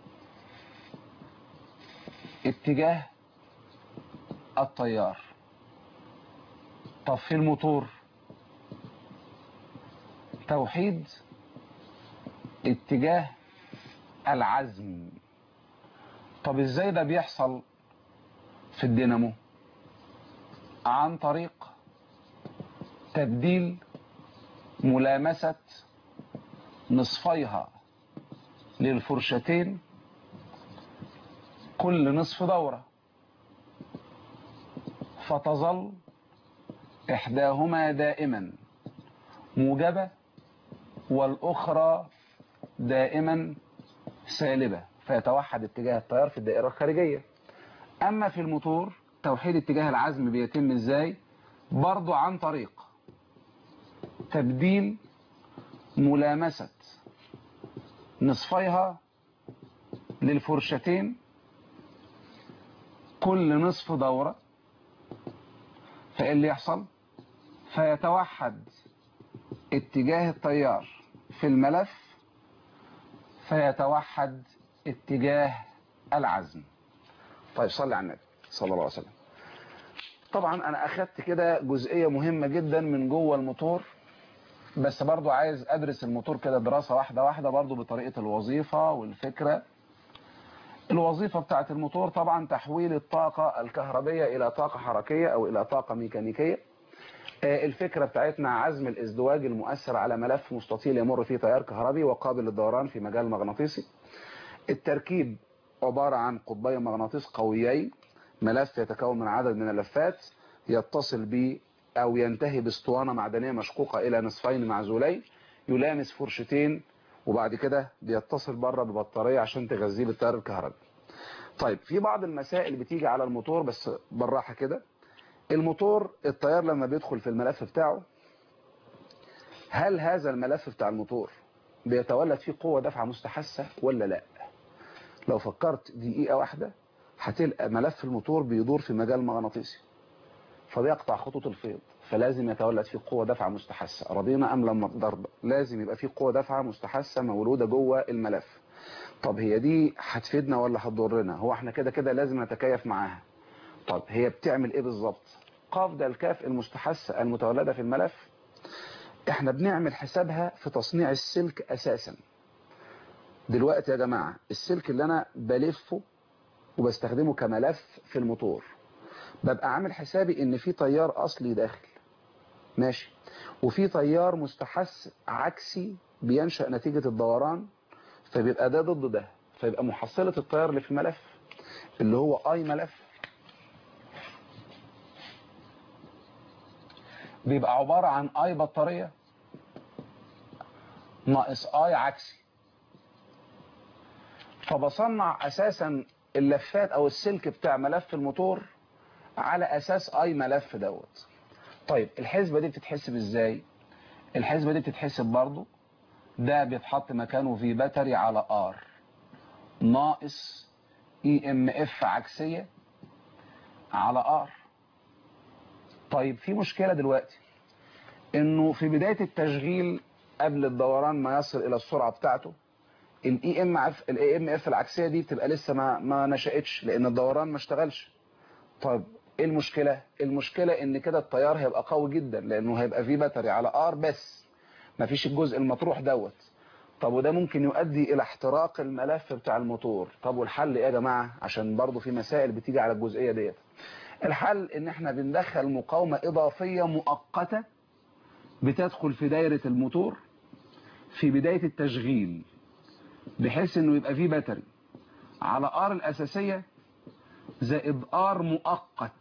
اتجاه التيار. طب في الموتور توحيد اتجاه العزم. طب ازاي ده بيحصل في الدينامو؟ عن طريق تبديل ملامسة نصفيها للفرشتين كل نصف دورة، فتظل إحداهما دائما موجبة والأخرى دائما سالبة، فيتوحد اتجاه التيار في الدائرة الخارجية. أما في الموتور توحيد اتجاه العزم بيتم إزاي؟ برضو عن طريق تبديل ملامسة نصفيها للفرشتين كل نصف دورة. فإيه اللي يحصل؟ فيتوحد اتجاه التيار في الملف، فيتوحد اتجاه العزم. طيب صلي على النبي صلى الله عليه وسلم. طبعا انا اخدت كده جزئية مهمة جدا من جوه الموتور، بس برضو عايز ادرس الموتور كده دراسة واحدة واحدة برضو بطريقة الوظيفة والفكرة. الوظيفة بتاعت الموتور طبعا تحويل الطاقة الكهربية الى طاقة حركية او الى طاقة ميكانيكية. الفكرة بتاعتنا عزم الازدواج المؤثر على ملف مستطيل يمر فيه تيار كهربي وقابل للدوران في مجال مغناطيسي. التركيب عبارة عن قطبي مغناطيس قويين، ملف يتكون من عدد من اللفات يتصل ب أو ينتهي باسطوانة معدنية مشقوقة إلى نصفين معزولين يلامس فرشتين، وبعد كده بيتصل بره ببطارية عشان تغذيه بالتيار الكهربي. طيب في بعض المسائل بتيجي على الموتور بس بالراحة كده. الموتور التيار لما بيدخل في الملف بتاعه، هل هذا الملف بتاع الموتور بيتولد فيه قوة دفعة مستحثة ولا لا؟ لو فكرت دقيقة واحدة هتلقى ملف الموتور بيدور في مجال مغناطيسي فبيقطع خطوط الفيض، فلازم يتولد فيه قوة دفعة مستحثة. رضينا أم لم نرضى لازم يبقى فيه قوة دفعة مستحثة مولودة جوه الملف. طب هي دي هتفيدنا ولا هتضرنا؟ هو احنا كده كده لازم نتكيف معاها. طب هي بتعمل ايه بالظبط؟ قاف ده الكاف المستحثة المتولدة في الملف احنا بنعمل حسابها في تصنيع السلك اساسا. دلوقتي يا جماعة السلك اللي انا بلفه وبستخدمه كملف في الموتور، ببقى عامل حسابي ان في تيار اصلي داخل ماشي، وفي تيار مستحث عكسي بينشأ نتيجة الدوران، فبيبقى ده ضد ده، فيبقى محصلة التيار اللي في الملف اللي هو اي ملف بيبقى عبارة عن اي بطارية ناقص اي عكسي. فبصنع اساسا اللفات او السلك بتاع ملف الموتور على اساس اي ملف دوت. طيب الحسبة دي بتتحسب ازاي؟ الحسبة دي بتتحسب برضو، ده بيتحط مكانه في باتري على ار ناقص اي ام اف عكسية على ار. طيب في مشكلة دلوقتي انه في بداية التشغيل قبل الدوران ما يصل الى السرعة بتاعته الاي ام اف العكسية دي بتبقى لسه ما نشأتش لان الدوران ما اشتغلش. طيب ايه المشكلة؟ المشكلة ان كده التيار هيبقى قوي جدا لانه هيبقى في باتري على ار بس مفيش الجزء المطروح دوت. طب وده ممكن يؤدي الى احتراق الملف بتاع الموتور. طب والحل ايه يا جماعة؟ عشان برضو في مسائل بتيجي على الجزئية ديت. الحل ان احنا بندخل مقاومة اضافية مؤقتة بتدخل في دايرة الموتور في بداية التشغيل، بحيث انه يبقى فيه باتري على ار الاساسية زائد ار مؤقت.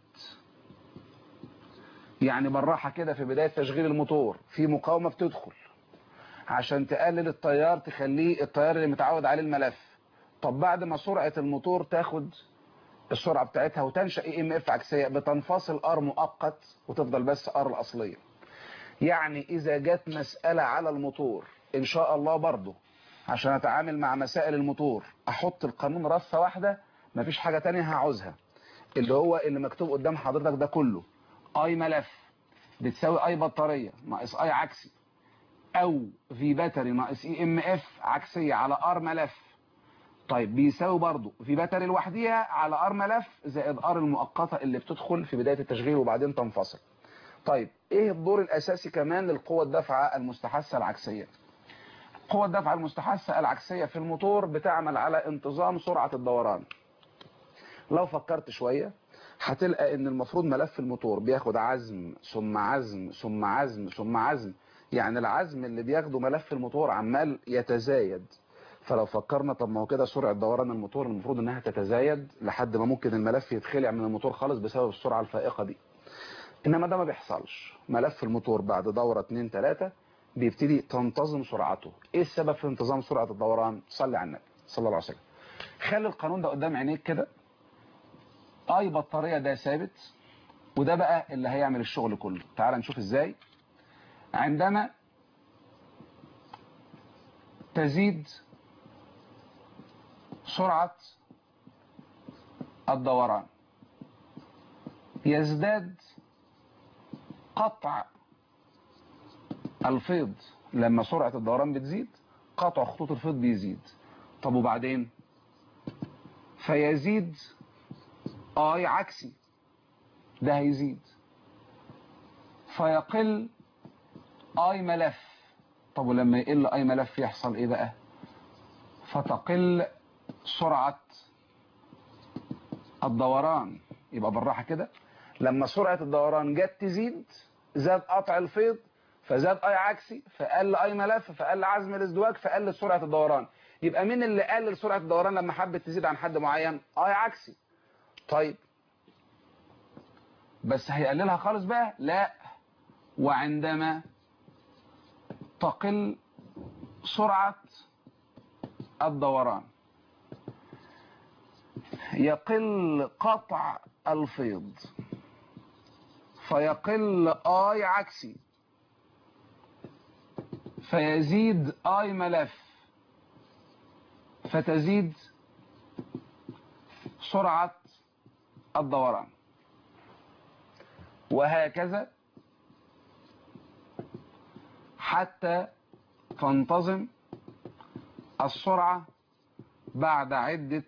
يعني بالراحة كده في بداية تشغيل الموتور في مقاومة بتدخل عشان تقلل التيار، تخليه التيار اللي متعود عليه الملف. طب بعد ما سرعة الموتور تاخد السرعة بتاعتها وتنشأ اي ام اف عكسية بتنفصل ار مؤقت وتفضل بس ار الاصلية. يعني اذا جت مسألة على الموتور ان شاء الله برضو عشان اتعامل مع مسائل الموتور احط القانون رصة واحدة مفيش حاجة تانية هعوزها، اللي هو اللي مكتوب قدام حضرتك ده كله. اي ملف بتساوي اي بطارية ناقص اي عكسي او في باتري ناقص اي ام اف عكسية على ار ملف. طيب بيساوي برضو في باتري لوحديها على ار ملف زائد ار المؤقتة اللي بتدخل في بداية التشغيل وبعدين تنفصل. طيب ايه الدور الاساسي كمان للقوة الدفعة المستحثة العكسية؟ قوة الدفعة المستحثة العكسية في الموتور بتعمل على انتظام سرعة الدوران. لو فكرت شوية هتلقى ان المفروض ملف الموتور بياخد عزم ثم عزم ثم عزم ثم عزم يعني العزم اللي بياخده ملف الموتور عمال يتزايد. فلو فكرنا طب ما هو كده سرعة دوران الموتور المفروض انها تتزايد لحد ما ممكن الملف يتخلع من الموتور خالص بسبب السرعة الفائقة دي. انما ده ما بيحصلش. ملف الموتور بعد دورة 2 3 بيبتدي تنتظم سرعته. ايه السبب في انتظام سرعة الدوران؟ صلي على النبي صلى الله عليه وسلم. خلي القانون ده قدام عينيك كده. اي بطارية ده ثابت، وده بقى اللي هيعمل الشغل كله. تعال نشوف ازاي. عندما تزيد سرعة الدوران يزداد قطع الفيض. لما سرعة الدوران بتزيد قطع خطوط الفيض بيزيد. طب وبعدين؟ فيزيد اي عكسي، ده هيزيد. فيقل اي ملف. طب ولما يقل اي ملف يحصل ايه بقى؟ فتقل سرعة الدوران. يبقى بالراحة كده، لما سرعة الدوران جت تزيد زاد قطع الفيض، فزاد اي عكسي، فقل اي ملف، فقل عزم الازدواج، فقلت سرعة الدوران. يبقى مين اللي قلل سرعة الدوران لما حبت تزيد عن حد معين؟ اي عكسي. طيب بس هيقللها خالص بقى؟ لا. وعندما تقل سرعة الدوران يقل قطع الفيض، فيقل اي عكسي، فيزيد اي ملف، فتزيد سرعة الدوران. وهكذا حتى تنتظم السرعة بعد عدة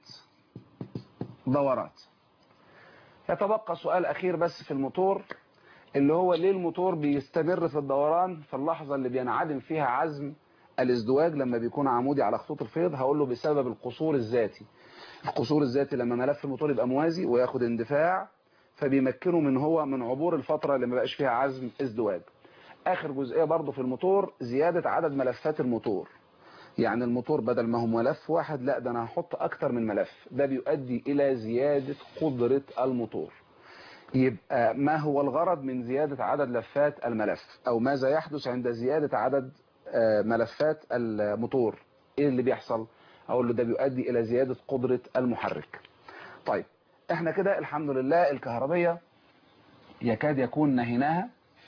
دورات. يتبقى سؤال أخير بس في الموتور، اللي هو ليه الموتور بيستمر في الدوران في اللحظة اللي بينعدم فيها عزم الازدواج لما بيكون عمودي على خطوط الفيض؟ هقول له بسبب القصور الذاتي. القصور الذاتي لما ملف الموتور يبقى موازي وياخد اندفاع فبيمكنه من عبور الفترة اللي ما بقاش فيها عزم ازدواج. اخر جزئية برضو في الموتور زيادة عدد ملفات الموتور. يعني الموتور بدل ما هو ملف واحد، لا ده انا هحط اكتر من ملف، ده بيؤدي الى زيادة قدرة الموتور. يبقى ما هو الغرض من زيادة عدد لفات الملف، او ماذا يحدث عند زيادة عدد ملفات الموتور؟ ايه اللي بيحصل؟ اقول له ده بيؤدي الى زيادة قدرة المحرك. طيب احنا كده الحمد لله الكهربية يكاد يكون نهيناها.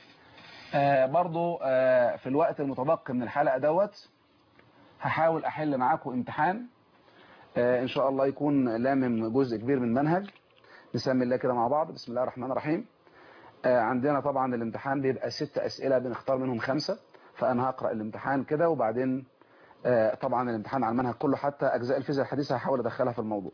برضو في الوقت المتبقي من الحلقة دوت هحاول احل معاكم امتحان ان شاء الله يكون لامم جزء كبير من منهج. نسمي الله كده مع بعض. بسم الله الرحمن الرحيم. عندنا طبعا الامتحان بيبقى 6 أسئلة بنختار منهم 5. فأنا هقرأ الامتحان كده وبعدين طبعا الامتحان على المنهج كله حتى أجزاء الفيزياء الحديثة هحاول أدخلها في الموضوع.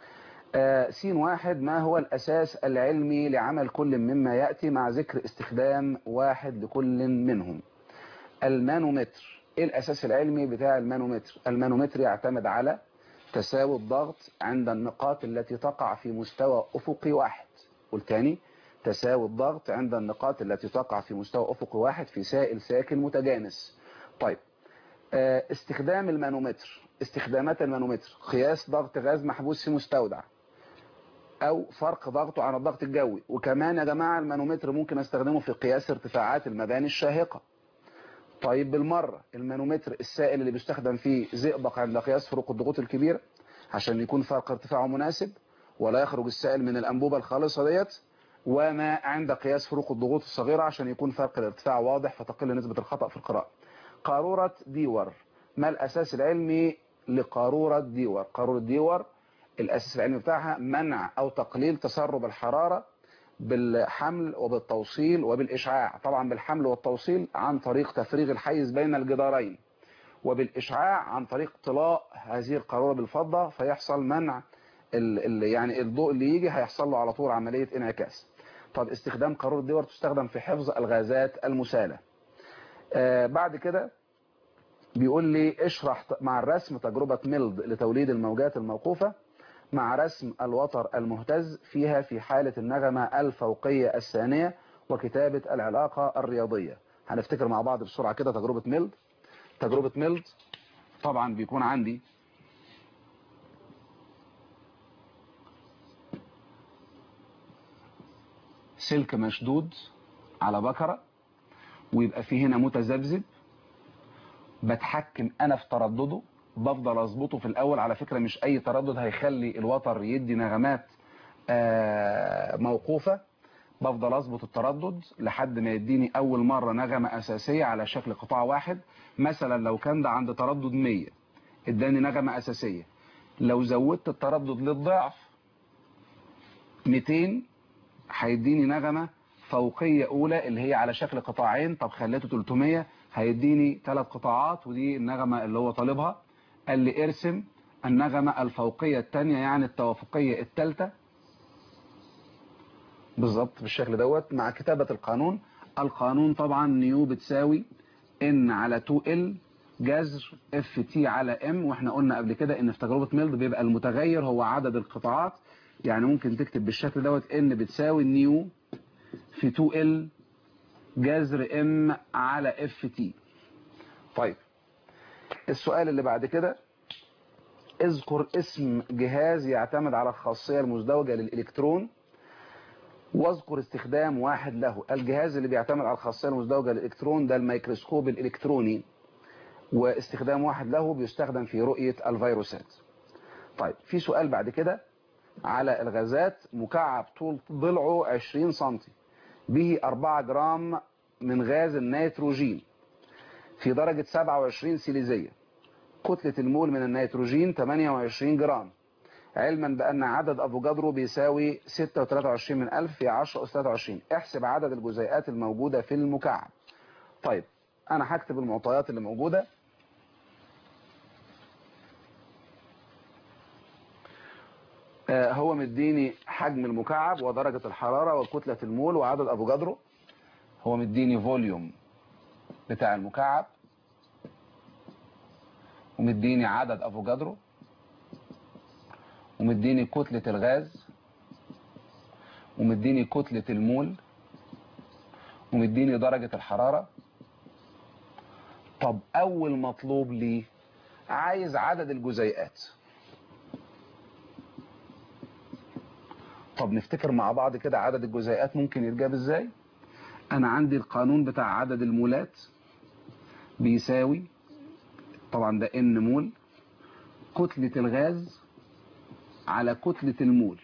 س1: ما هو الأساس العلمي لعمل كل مما يأتي مع ذكر استخدام واحد لكل منهم؟ المانومتر. إيه الأساس العلمي بتاع المانومتر؟ المانومتر يعتمد على تساوي الضغط عند النقاط التي تقع في مستوى أفقي واحد. والتاني تساوي الضغط عند النقاط التي تقع في مستوى أفقي واحد في سائل ساكن متجانس. طيب استخدام المانومتر. استخدامات المانومتر: قياس ضغط غاز محبوس في مستودع، أو فرق ضغطه عن الضغط الجوي. وكمان يا جماعة المانومتر ممكن استخدمه في قياس ارتفاعات المباني الشاهقة. طيب بالمرة المانومتر السائل اللي بيستخدم فيه زئبق عند قياس فروق الضغوط الكبيرة عشان يكون فرق ارتفاعه مناسب ولا يخرج السائل من الأنبوبة الخالصة ديت، وما عند قياس فروق الضغوط الصغيرة عشان يكون فرق الارتفاع واضح فتقل نسبة الخطأ في القراءة. قارورة ديور. ما الأساس العلمي لقارورة ديور؟ قارورة ديور الأساس العلمي بتاعها منع أو تقليل تسرب الحرارة بالحمل وبالتوصيل وبالإشعاع. طبعا بالحمل والتوصيل عن طريق تفريغ الحيز بين الجدارين، وبالإشعاع عن طريق طلاء هذه القارورة بالفضة فيحصل منع يعني الضوء اللي يجي هيحصل له على طول عملية انعكاس. طب استخدام قارورة ديور تستخدم في حفظ الغازات المسالة. بعد كده بيقول لي اشرح مع الرسم تجربة ميلد لتوليد الموجات الموقوفة مع رسم الوتر المهتز فيها في حالة النغمة الفوقية الثانية وكتابة العلاقة الرياضية. هنفتكر مع بعض بسرعة كده تجربة ميلد طبعا بيكون عندي سلك مشدود على بكرة، ويبقى فيه هنا متذبذب بتحكم انا في تردده، بفضل اظبطه في الاول. على فكرة مش اي تردد هيخلي الوتر يدي نغمات موقوفة، بفضل اظبط التردد لحد ما يديني اول مرة نغمة اساسية على شكل قطاع واحد. مثلا لو كان ده عند تردد 100 اداني نغمة اساسية، لو زودت التردد للضعف 200 هيديني نغمة فوقية اولى اللي هي على شكل قطاعين. طب خليته 300 هيديني 3 قطاعات، ودي النغمة اللي هو طالبها. قال لي ارسم النغمة الفوقية الثانية يعني التوافقية الثالثة بالظبط بالشكل دوت مع كتابة القانون. القانون طبعا نيو بتساوي ان على 2ال جذر اف تي على ام، واحنا قلنا قبل كده ان في تجربة ميلد بيبقى المتغير هو عدد القطاعات، يعني ممكن تكتب بالشكل دوت ان بتساوي نيو في 2ال جذر ام على اف تي. طيب السؤال اللي بعد كده، اذكر اسم جهاز يعتمد على الخاصية المزدوجة للإلكترون واذكر استخدام واحد له. الجهاز اللي بيعتمد على الخاصية المزدوجة للإلكترون ده الميكروسكوب الإلكتروني، واستخدام واحد له بيستخدم في رؤية الفيروسات. طيب في سؤال بعد كده على الغازات. مكعب طول ضلعه 20 سنتي به 4 جرام من غاز النيتروجين في درجة 27 سيليزية، كتلة المول من النيتروجين 28 جرام، علما بأن عدد أفوجادرو بيساوي 6.23 من 1000 في 10 أس 23. احسب عدد الجزيئات الموجودة في المكعب. طيب أنا هكتب المعطيات اللي موجودة. هو مديني حجم المكعب ودرجة الحرارة وكتلة المول وعدد أفوجادرو. هو مديني فوليوم بتاع المكعب، ومديني عدد أفوجادرو، ومديني كتلة الغاز، ومديني كتلة المول، ومديني درجة الحرارة. طب أول مطلوب لي عايز عدد الجزيئات. طب نفتكر مع بعض كده عدد الجزيئات ممكن يتجاب ازاي. أنا عندي القانون بتاع عدد المولات بيساوي طبعا ده ان مول كتلة الغاز على كتلة المول،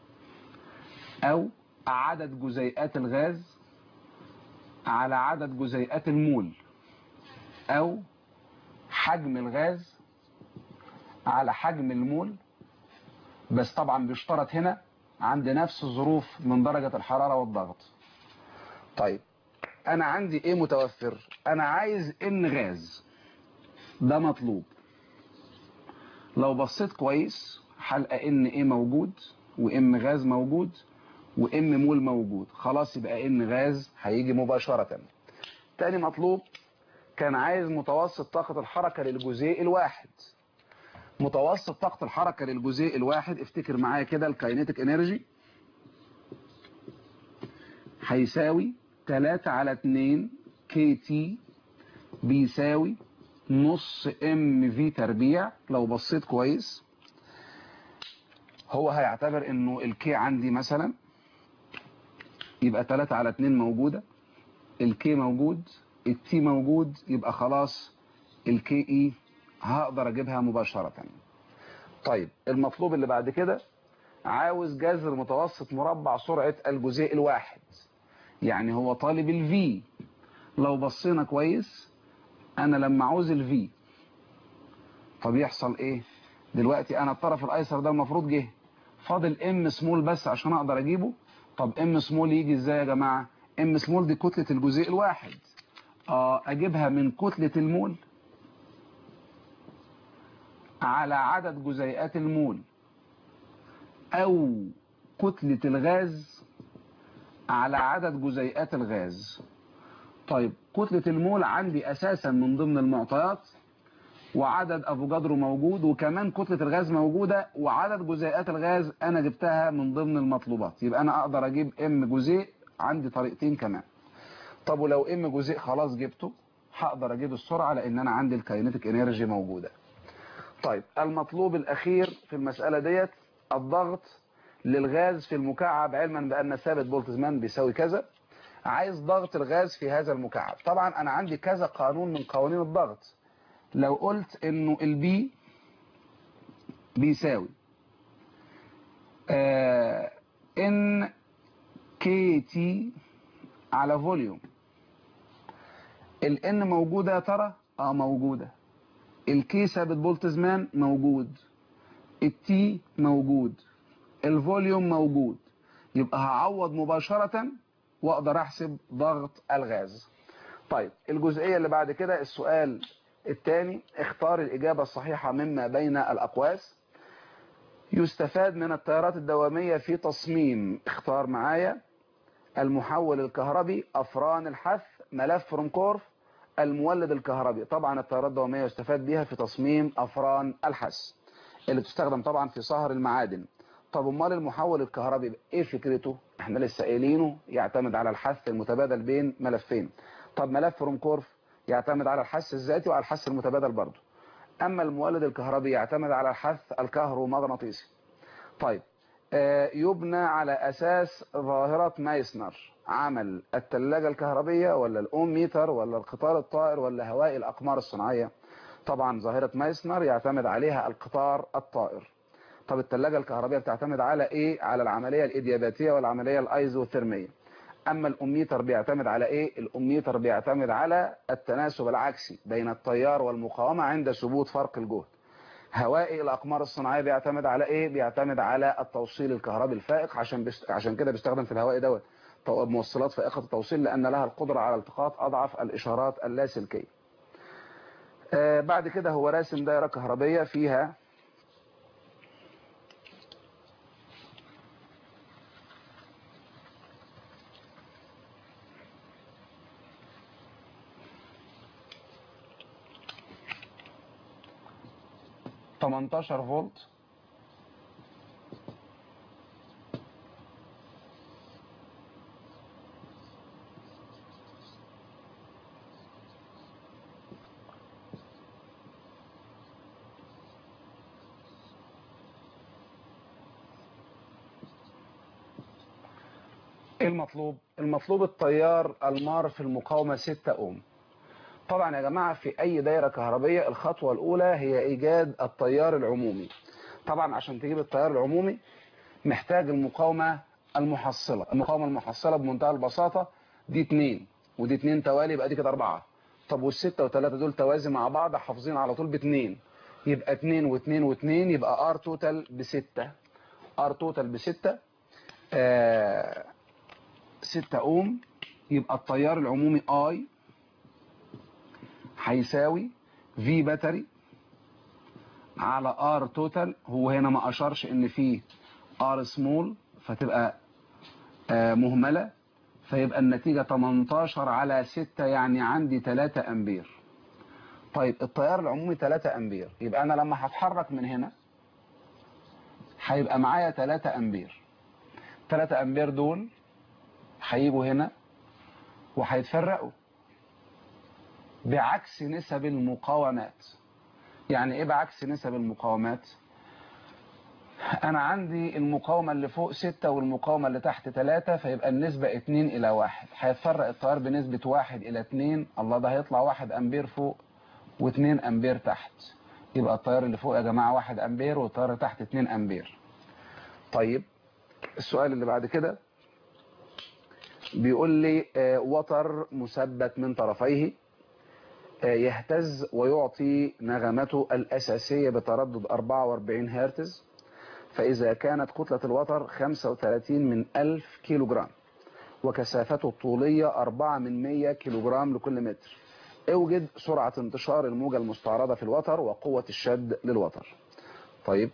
أو عدد جزيئات الغاز على عدد جزيئات المول، أو حجم الغاز على حجم المول. بس طبعا بيشترط هنا عند نفس الظروف من درجة الحرارة والضغط. طيب أنا عندي إيه متوفر؟ أنا عايز إن غاز، ده مطلوب. لو بصيت كويس هلقى إن إيه موجود، وإم غاز موجود، وإم مول موجود. خلاص يبقى إن غاز هيجي مباشرة. تاني مطلوب كان عايز متوسط طاقة الحركة للجزيء الواحد. متوسط طاقة الحركة للجزيء الواحد افتكر معايا كده الكاينيتيك انرجي هيساوي 3 على 2 كي تي بيساوي نص ام في تربيع. لو بصيت كويس هو هيعتبر انه الكي عندي مثلا يبقى 3 على 2 موجودة، الكي موجود، التي موجود، يبقى خلاص الكي اي هقدر اجيبها مباشرة. طيب المطلوب اللي بعد كده عاوز جذر متوسط مربع سرعة الجزيء الواحد، يعني هو طالب الفي. لو بصينا كويس انا لما عاوز الفي طب يحصل ايه دلوقتي؟ انا الطرف الايسر ده المفروض جه، فاضل ام سمول بس عشان اقدر اجيبه. طب ام سمول يجي ازاي يا جماعة؟ ام سمول دي كتلة الجزيء الواحد، اجيبها من كتلة المول على عدد جزيئات المول، او كتلة الغاز على عدد جزيئات الغاز. طيب كتلة المول عندي اساسا من ضمن المعطيات، وعدد افوجادرو موجود، وكمان كتلة الغاز موجودة، وعدد جزيئات الغاز انا جبتها من ضمن المطلوبات. يبقى انا اقدر اجيب ام جزيء عندي طريقتين كمان. طب ولو ام جزيء خلاص جبته، هقدر اجيب السرعه لان انا عندي الكاينيتيك انرجي موجوده. طيب المطلوب الاخير في المساله ديت الضغط للغاز في المكعب، علما بان ثابت بولتزمان بيساوي كذا. عايز ضغط الغاز في هذا المكعب. طبعا انا عندي كذا قانون من قوانين الضغط. لو قلت انه البي بيساوي ان كي تي على فوليوم، الان موجوده يا ترى؟ موجوده. الكي ثابت بولتزمان موجود، التي موجود، الفوليوم موجود. يبقى هعوض مباشره واقدر احسب ضغط الغاز. طيب الجزئيه اللي بعد كده السؤال الثاني، اختار الاجابه الصحيحه مما بين الاقواس. يستفاد من التيارات الدواميه في تصميم، اختار معايا، المحول الكهربي، افران الحث، ملف فرونكورف، المولد الكهربي. طبعا التيارات الدواميه يستفاد بها في تصميم افران الحث اللي تستخدم طبعا في صهر المعادن. طب امال المحول الكهربي ايه فكرته؟ احنا لسه قايلينه يعتمد على الحث المتبادل بين ملفين. طب ملف فرونكورف يعتمد على الحث الذاتي وعلى الحث المتبادل برضه. اما المولد الكهربي يعتمد على الحث الكهرومغناطيسي. طيب يبنى على أساس ظاهرة مايسنر، عمل الثلاجة الكهربية ولا الأوم ميتر ولا القطار الطائر ولا هواء الأقمار الصناعية؟ طبعا ظاهرة مايسنر يعتمد عليها القطار الطائر. طب الثلاجة الكهربية بتعتمد على إيه؟ على العملية الإدياباتية والعملية الأيزوثيرمية. أما الأوميتر بيعتمد على إيه؟ الأوميتر بيعتمد على التناسب العكسي بين التيار والمقاومة عند ثبوت فرق الجهد. هوائي الأقمار الصناعية بيعتمد على إيه؟ بيعتمد على التوصيل الكهربي الفائق، عشان كده بيستخدم في الهوائي دوت موصلات فائقة التوصيل، لأن لها القدرة على التقاط أضعف الإشارات اللاسلكية. بعد كده هو راسم دائرة كهربية فيها ، 18 فولت، ايه المطلوب؟ المطلوب التيار المار في المقاومة 6 اوم. طبعا يا جماعة في اي دايرة كهربية الخطوة الاولى هي ايجاد التيار العمومي. طبعا عشان تجيب التيار العمومي محتاج المقاومة المحصلة. المقاومة المحصلة بمنتهى البساطة دي 2 ودي 2 توالي، يبقى دي كده 4. طب والستة و3 دول توازي مع بعض حافظين على طول ب2، يبقى 2 و2 و2 يبقى ار توتال ب6. ار توتال ب6 6 اوم. يبقى التيار العمومي اي هيساوي في باتري على ار توتال. هو هنا ما اشارش ان في ار سمول فتبقى مهملة، فيبقى النتيجة 18 على 6 يعني عندي 3 امبير. طيب التيار العمومي 3 امبير، يبقى انا لما هتحرك من هنا هيبقى معايا 3 امبير. 3 امبير دول هيجوا هنا وهيتفرقوا بعكس نسب المقاومات. يعني ايه بعكس نسب المقاومات؟ انا عندي المقاومة اللي فوق 6 والمقاومة اللي تحت 3، فيبقى النسبة 2 الى 1. هيتفرق التيار بنسبة 1 الى 2. الله، ده هيطلع 1 امبير فوق و2 امبير تحت. يبقى التيار اللي فوق يا جماعة 1 امبير والتيار اللي تحت 2 امبير. طيب السؤال اللي بعد كده بيقول لي وتر مثبت من طرفيه يهتز ويعطي نغمته الأساسية بتردد 44 هرتز. فإذا كانت كتلة الوتر 35 من 1000 كيلوغرام وكثافته الطولية 4 من 100 كيلوغرام لكل متر، اوجد سرعة انتشار الموجة المستعرضة في الوتر وقوة الشد للوتر. طيب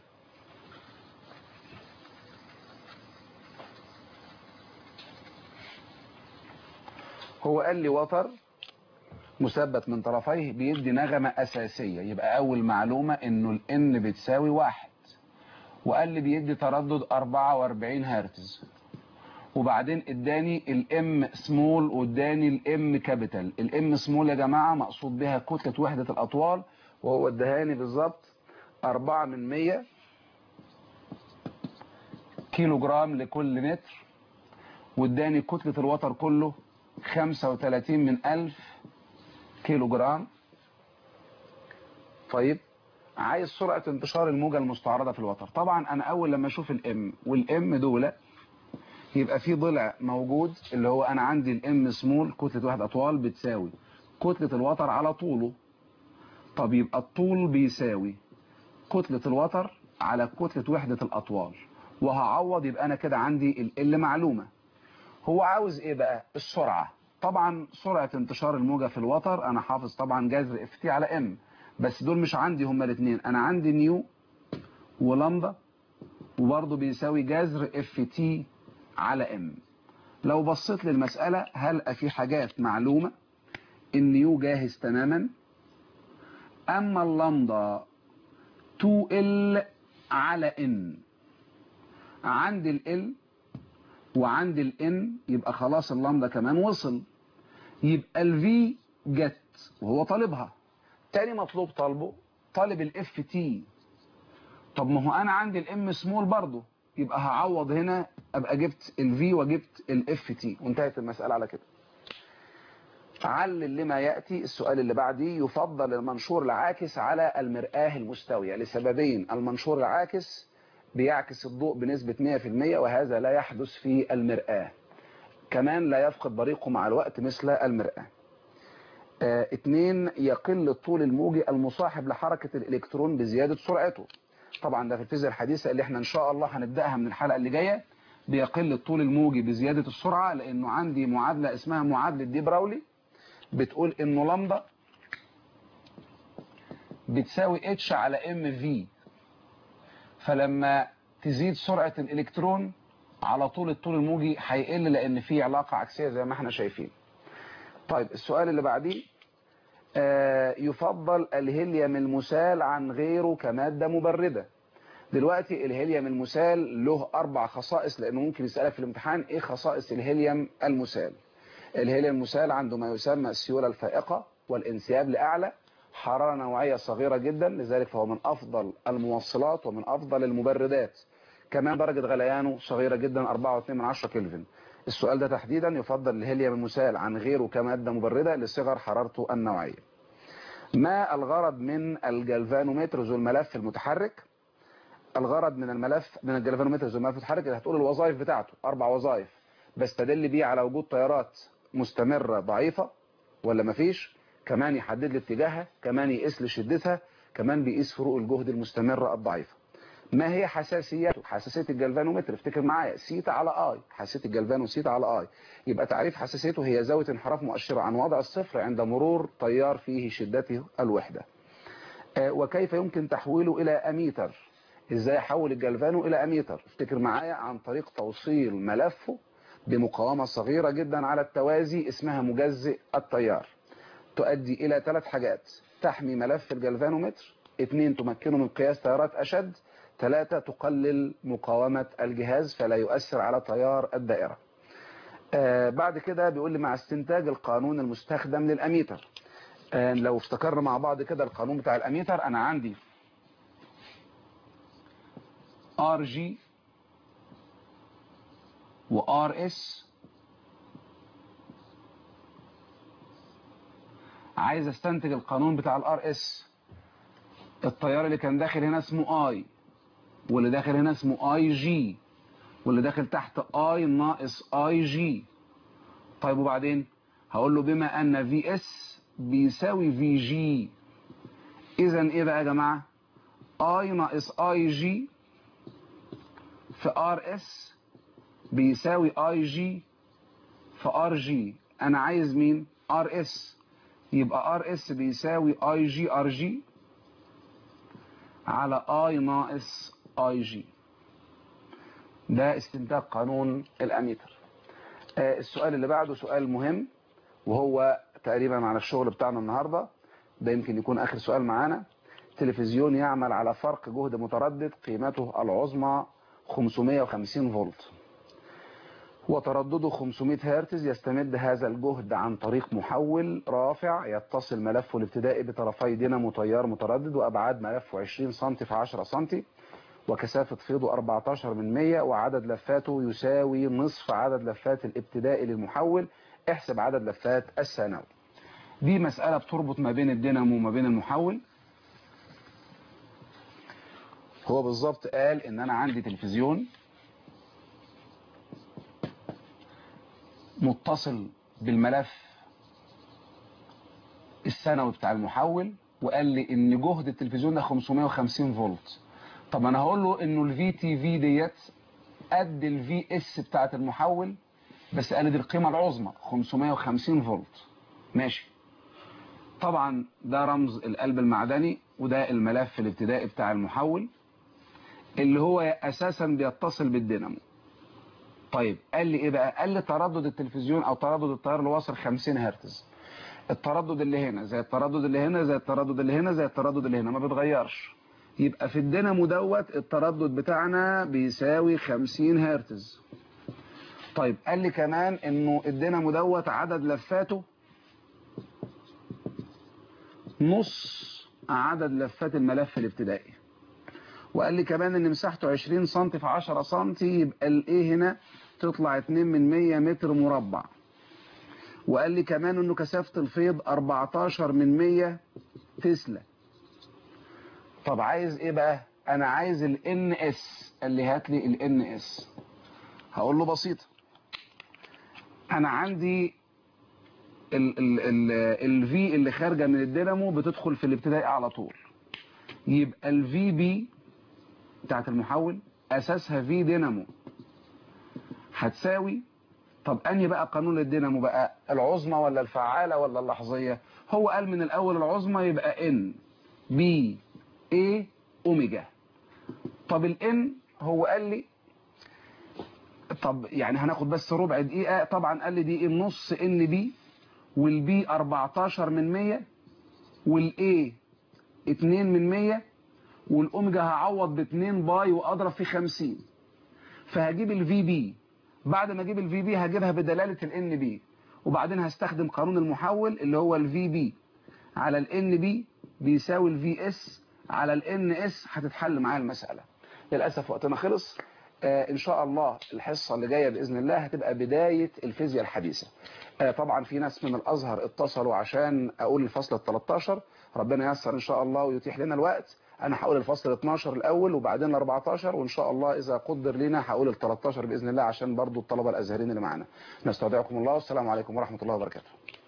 هو قال لي وتر مثبت من طرفيه بيدي نغمة أساسية، يبقى أول معلومة إنه الN بتساوي 1. وقال لي بيدي تردد 44 هرتز، وبعدين اداني الام سمول واداني الام كابيتال. الام سمول يا جماعة مقصود بها كتلة وحدة الاطوال، وهو ادهاني بالظبط 4/100 كيلو جرام لكل متر، واداني كتلة الوتر كله 35/1000 كيلو جرام. طيب عايز سرعة انتشار الموجة المستعرضة في الوتر. طبعا انا اول لما اشوف الام والام دول يبقى في ضلع موجود اللي هو انا عندي الام سمول كتلة وحدة اطوال بتساوي كتلة الوتر على طوله. طب يبقى الطول بيساوي كتلة الوتر على كتلة وحدة الاطوال، وهعوض يبقى انا كده عندي ال معلومة. هو عاوز ايه بقى؟ السرعة. طبعا سرعة انتشار الموجة في الوتر انا حافظ طبعا جذر اف تي على ام، بس دول مش عندي هما الاثنين، انا عندي نيو ولامدا وبرضه بيساوي جذر اف تي على ام. لو بصيت للمسألة هلقى في حاجات معلومة، النيو جاهز تماما، اما اللامدا 2ال على ان. عندي ال وعندي الان يبقى خلاص اللامدا كمان وصل، يبقى الفي جت وهو طالبها. تاني مطلوب طالب الاف تي. طب ما هو انا عندي الام سمول برضه، يبقى هعوض هنا ابقى جبت الفي وجبت الاف تي وانتهت المسألة على كده. علل لما يأتي. السؤال اللي بعديه: يفضل المنشور العاكس على المرآة المستوية لسببين. المنشور العاكس بيعكس الضوء بنسبة 100%، وهذا لا يحدث في المرآة. كمان لا يفقد بريقه مع الوقت مثل المرآة. 2. يقل الطول الموجي المصاحب لحركة الإلكترون بزيادة سرعته. طبعا ده في الفيزياء الحديثة اللي احنا ان شاء الله هنبدأها من الحلقة اللي جاية. بيقل الطول الموجي بزيادة السرعة، لانه عندي معادلة اسمها معادلة دي براولي بتقول انه لامدا بتساوي اتش على ام في، فلما تزيد سرعة الالكترون على طول الطول الموجي هيقل، لان في علاقة عكسية زي ما احنا شايفين. طيب السؤال اللي بعديه: يفضل الهيليوم المسال عن غيره كمادة مبردة. دلوقتي الهيليوم المسال له 4 خصائص، لانه ممكن يسألك في الامتحان ايه خصائص الهيليوم المسال. الهيليوم المسال عنده ما يسمى السيولة الفائقة والانسياب لأعلى، حرارة نوعية صغيرة جدا، لذلك فهو من أفضل الموصلات ومن أفضل المبردات. كمان درجة غليانه صغيرة جدا 4.2 كلفن. السؤال ده تحديدا: يفضل الهيليوم المسال عن غيره كمادة مبردة لصغر حرارته النوعية. ما الغرض من الجلفانومتر ذو الملف المتحرك؟ الغرض من الجلفانومتر ذو الملف المتحرك اللي هتقول الوظائف بتاعته 4 وظائف. بستدل بيه على وجود تيارات مستمرة ضعيفة ولا مفيش، كمان يحدد لي اتجاهها، كمان يقيس لي شدتها، كمان بيقيس فروق الجهد المستمرة الضعيفة. ما هي حساسيته؟ حساسية الجلفانومتر افتكر معايا سيتا على اي، حساسية الجلفانو سيتا على اي. يبقى تعريف حساسيته هي زاوية انحراف مؤشرة عن وضع الصفر عند مرور تيار فيه شدته الوحدة. وكيف يمكن تحويله الى اميتر؟ ازاي احول الجلفانو الى اميتر؟ افتكر معايا عن طريق توصيل ملفه بمقاومة صغيرة جدا على التوازي اسمها مجزئ التيار، تؤدي إلى 3 حاجات: تحمي ملف الجلفانومتر، 2 تمكنه من قياس تيارات أشد، 3 تقلل مقاومة الجهاز فلا يؤثر على تيار الدائرة. بعد كده بيقول لي: مع استنتاج القانون المستخدم للأميتر. لو افتكرنا مع بعض كده القانون بتاع الأميتر، أنا عندي RG و RS. عايز استنتج القانون بتاع الار اس. التيار اللي كان داخل هنا اسمه اي، واللي داخل هنا اسمه اي جي، واللي داخل تحت اي ناقص اي جي. طيب وبعدين هقول له بما ان في اس بيساوي في جي، اذا ايه بقى يا جماعه؟ اي ناقص اي جي في ار اس بيساوي اي جي في ار جي. انا عايز مين؟ ار اس. يبقى ار اس بيساوي اي جي ار جي على اي ناقص اي جي. ده استنتاج قانون الاميتر. السؤال اللي بعده سؤال مهم، وهو تقريبا على الشغل بتاعنا النهاردة، ده يمكن يكون اخر سؤال معانا. تلفزيون يعمل على فرق جهد متردد قيمته العظمى 550 فولت. وتردده 500 هرتز. يستمد هذا الجهد عن طريق محول رافع يتصل ملفه الابتدائي بطرفي دينامو تيار متردد، وأبعاد ملفه 20 سم في 10 سم، وكثافة فيضه 14 من 100، وعدد لفاته يساوي نصف عدد لفات الابتدائي للمحول. احسب عدد لفات الثانوي. دي مسألة بتربط ما بين الدينامو وما بين المحول. هو بالظبط قال ان انا عندي تلفزيون متصل بالملف الثانوي بتاع المحول، وقال لي ان جهد التلفزيون ده 550 فولت. طب انا هقول له انه الفي تي في ديت قد الفي اس بتاعت المحول، بس قال لي دي القيمه العظمى 550 فولت. ماشي. طبعا ده رمز القلب المعدني، وده الملف الابتدائي بتاع المحول اللي هو اساسا بيتصل بالدينامو. طيب قال لي ايه بقى؟ قال لي تردد التلفزيون او تردد التيار اللي واصل 50 هرتز. التردد اللي هنا زي التردد اللي هنا زي التردد اللي هنا زي التردد اللي هنا، ما بيتغيرش. يبقى في الدينامو دوت التردد بتاعنا بيساوي 50 هرتز. طيب قال لي كمان انه الدينامو دوت عدد لفاته نص عدد لفات الملف الابتدائي. وقال لي كمان ان مساحته 20 سم في 10 سم، يبقى الايه هنا تطلع 2 من 100 متر مربع. وقال لي كمان انه كثافة الفيض 14 من 100 تسلا. طب عايز ايه بقى؟ انا عايز ال NS. قال لي هات لي ال NS. هقول له بسيطة، انا عندي ال V اللي خارجة من الدينامو بتدخل في الابتدائي على طول، يبقى ال VB بتاعت المحول اساسها V دينامو هتساوي. طب انهي بقى قانون الدينامو بقى؟ العظمى ولا الفعالة ولا اللحظية؟ هو قال من الاول العظمى، يبقى N B A اوميجا. طب الان هو قال لي، طب يعني هناخد بس ربع دقيقة. طبعا قال لي دي النص ان بي، والبي 14 من 100، والاي 2 من 100، والاوميجا هعوض ب 2 باي واضرب في 50. فهجيب الفي بي. بعد ما اجيب الفي بي هجيبها بدلالة الان بي، وبعدين هستخدم قانون المحول اللي هو الفي بي على الان بي بيساوي الفي اس على الان اس. هتتحل معايا المسألة. للأسف وقتنا خلص. إن شاء الله الحصة اللي جاية بإذن الله هتبقى بداية الفيزياء الحديثة. طبعا في ناس من الأزهر اتصلوا عشان أقول الفصل ال13. ربنا ييسر إن شاء الله ويتيح لنا الوقت. أنا هقول الفصل 12 الأول وبعدين 14، وإن شاء الله إذا قدر لنا هقول ال13 بإذن الله عشان برضو الطلبة الأزهريين اللي معانا. نستودعكم الله والسلام عليكم ورحمة الله وبركاته.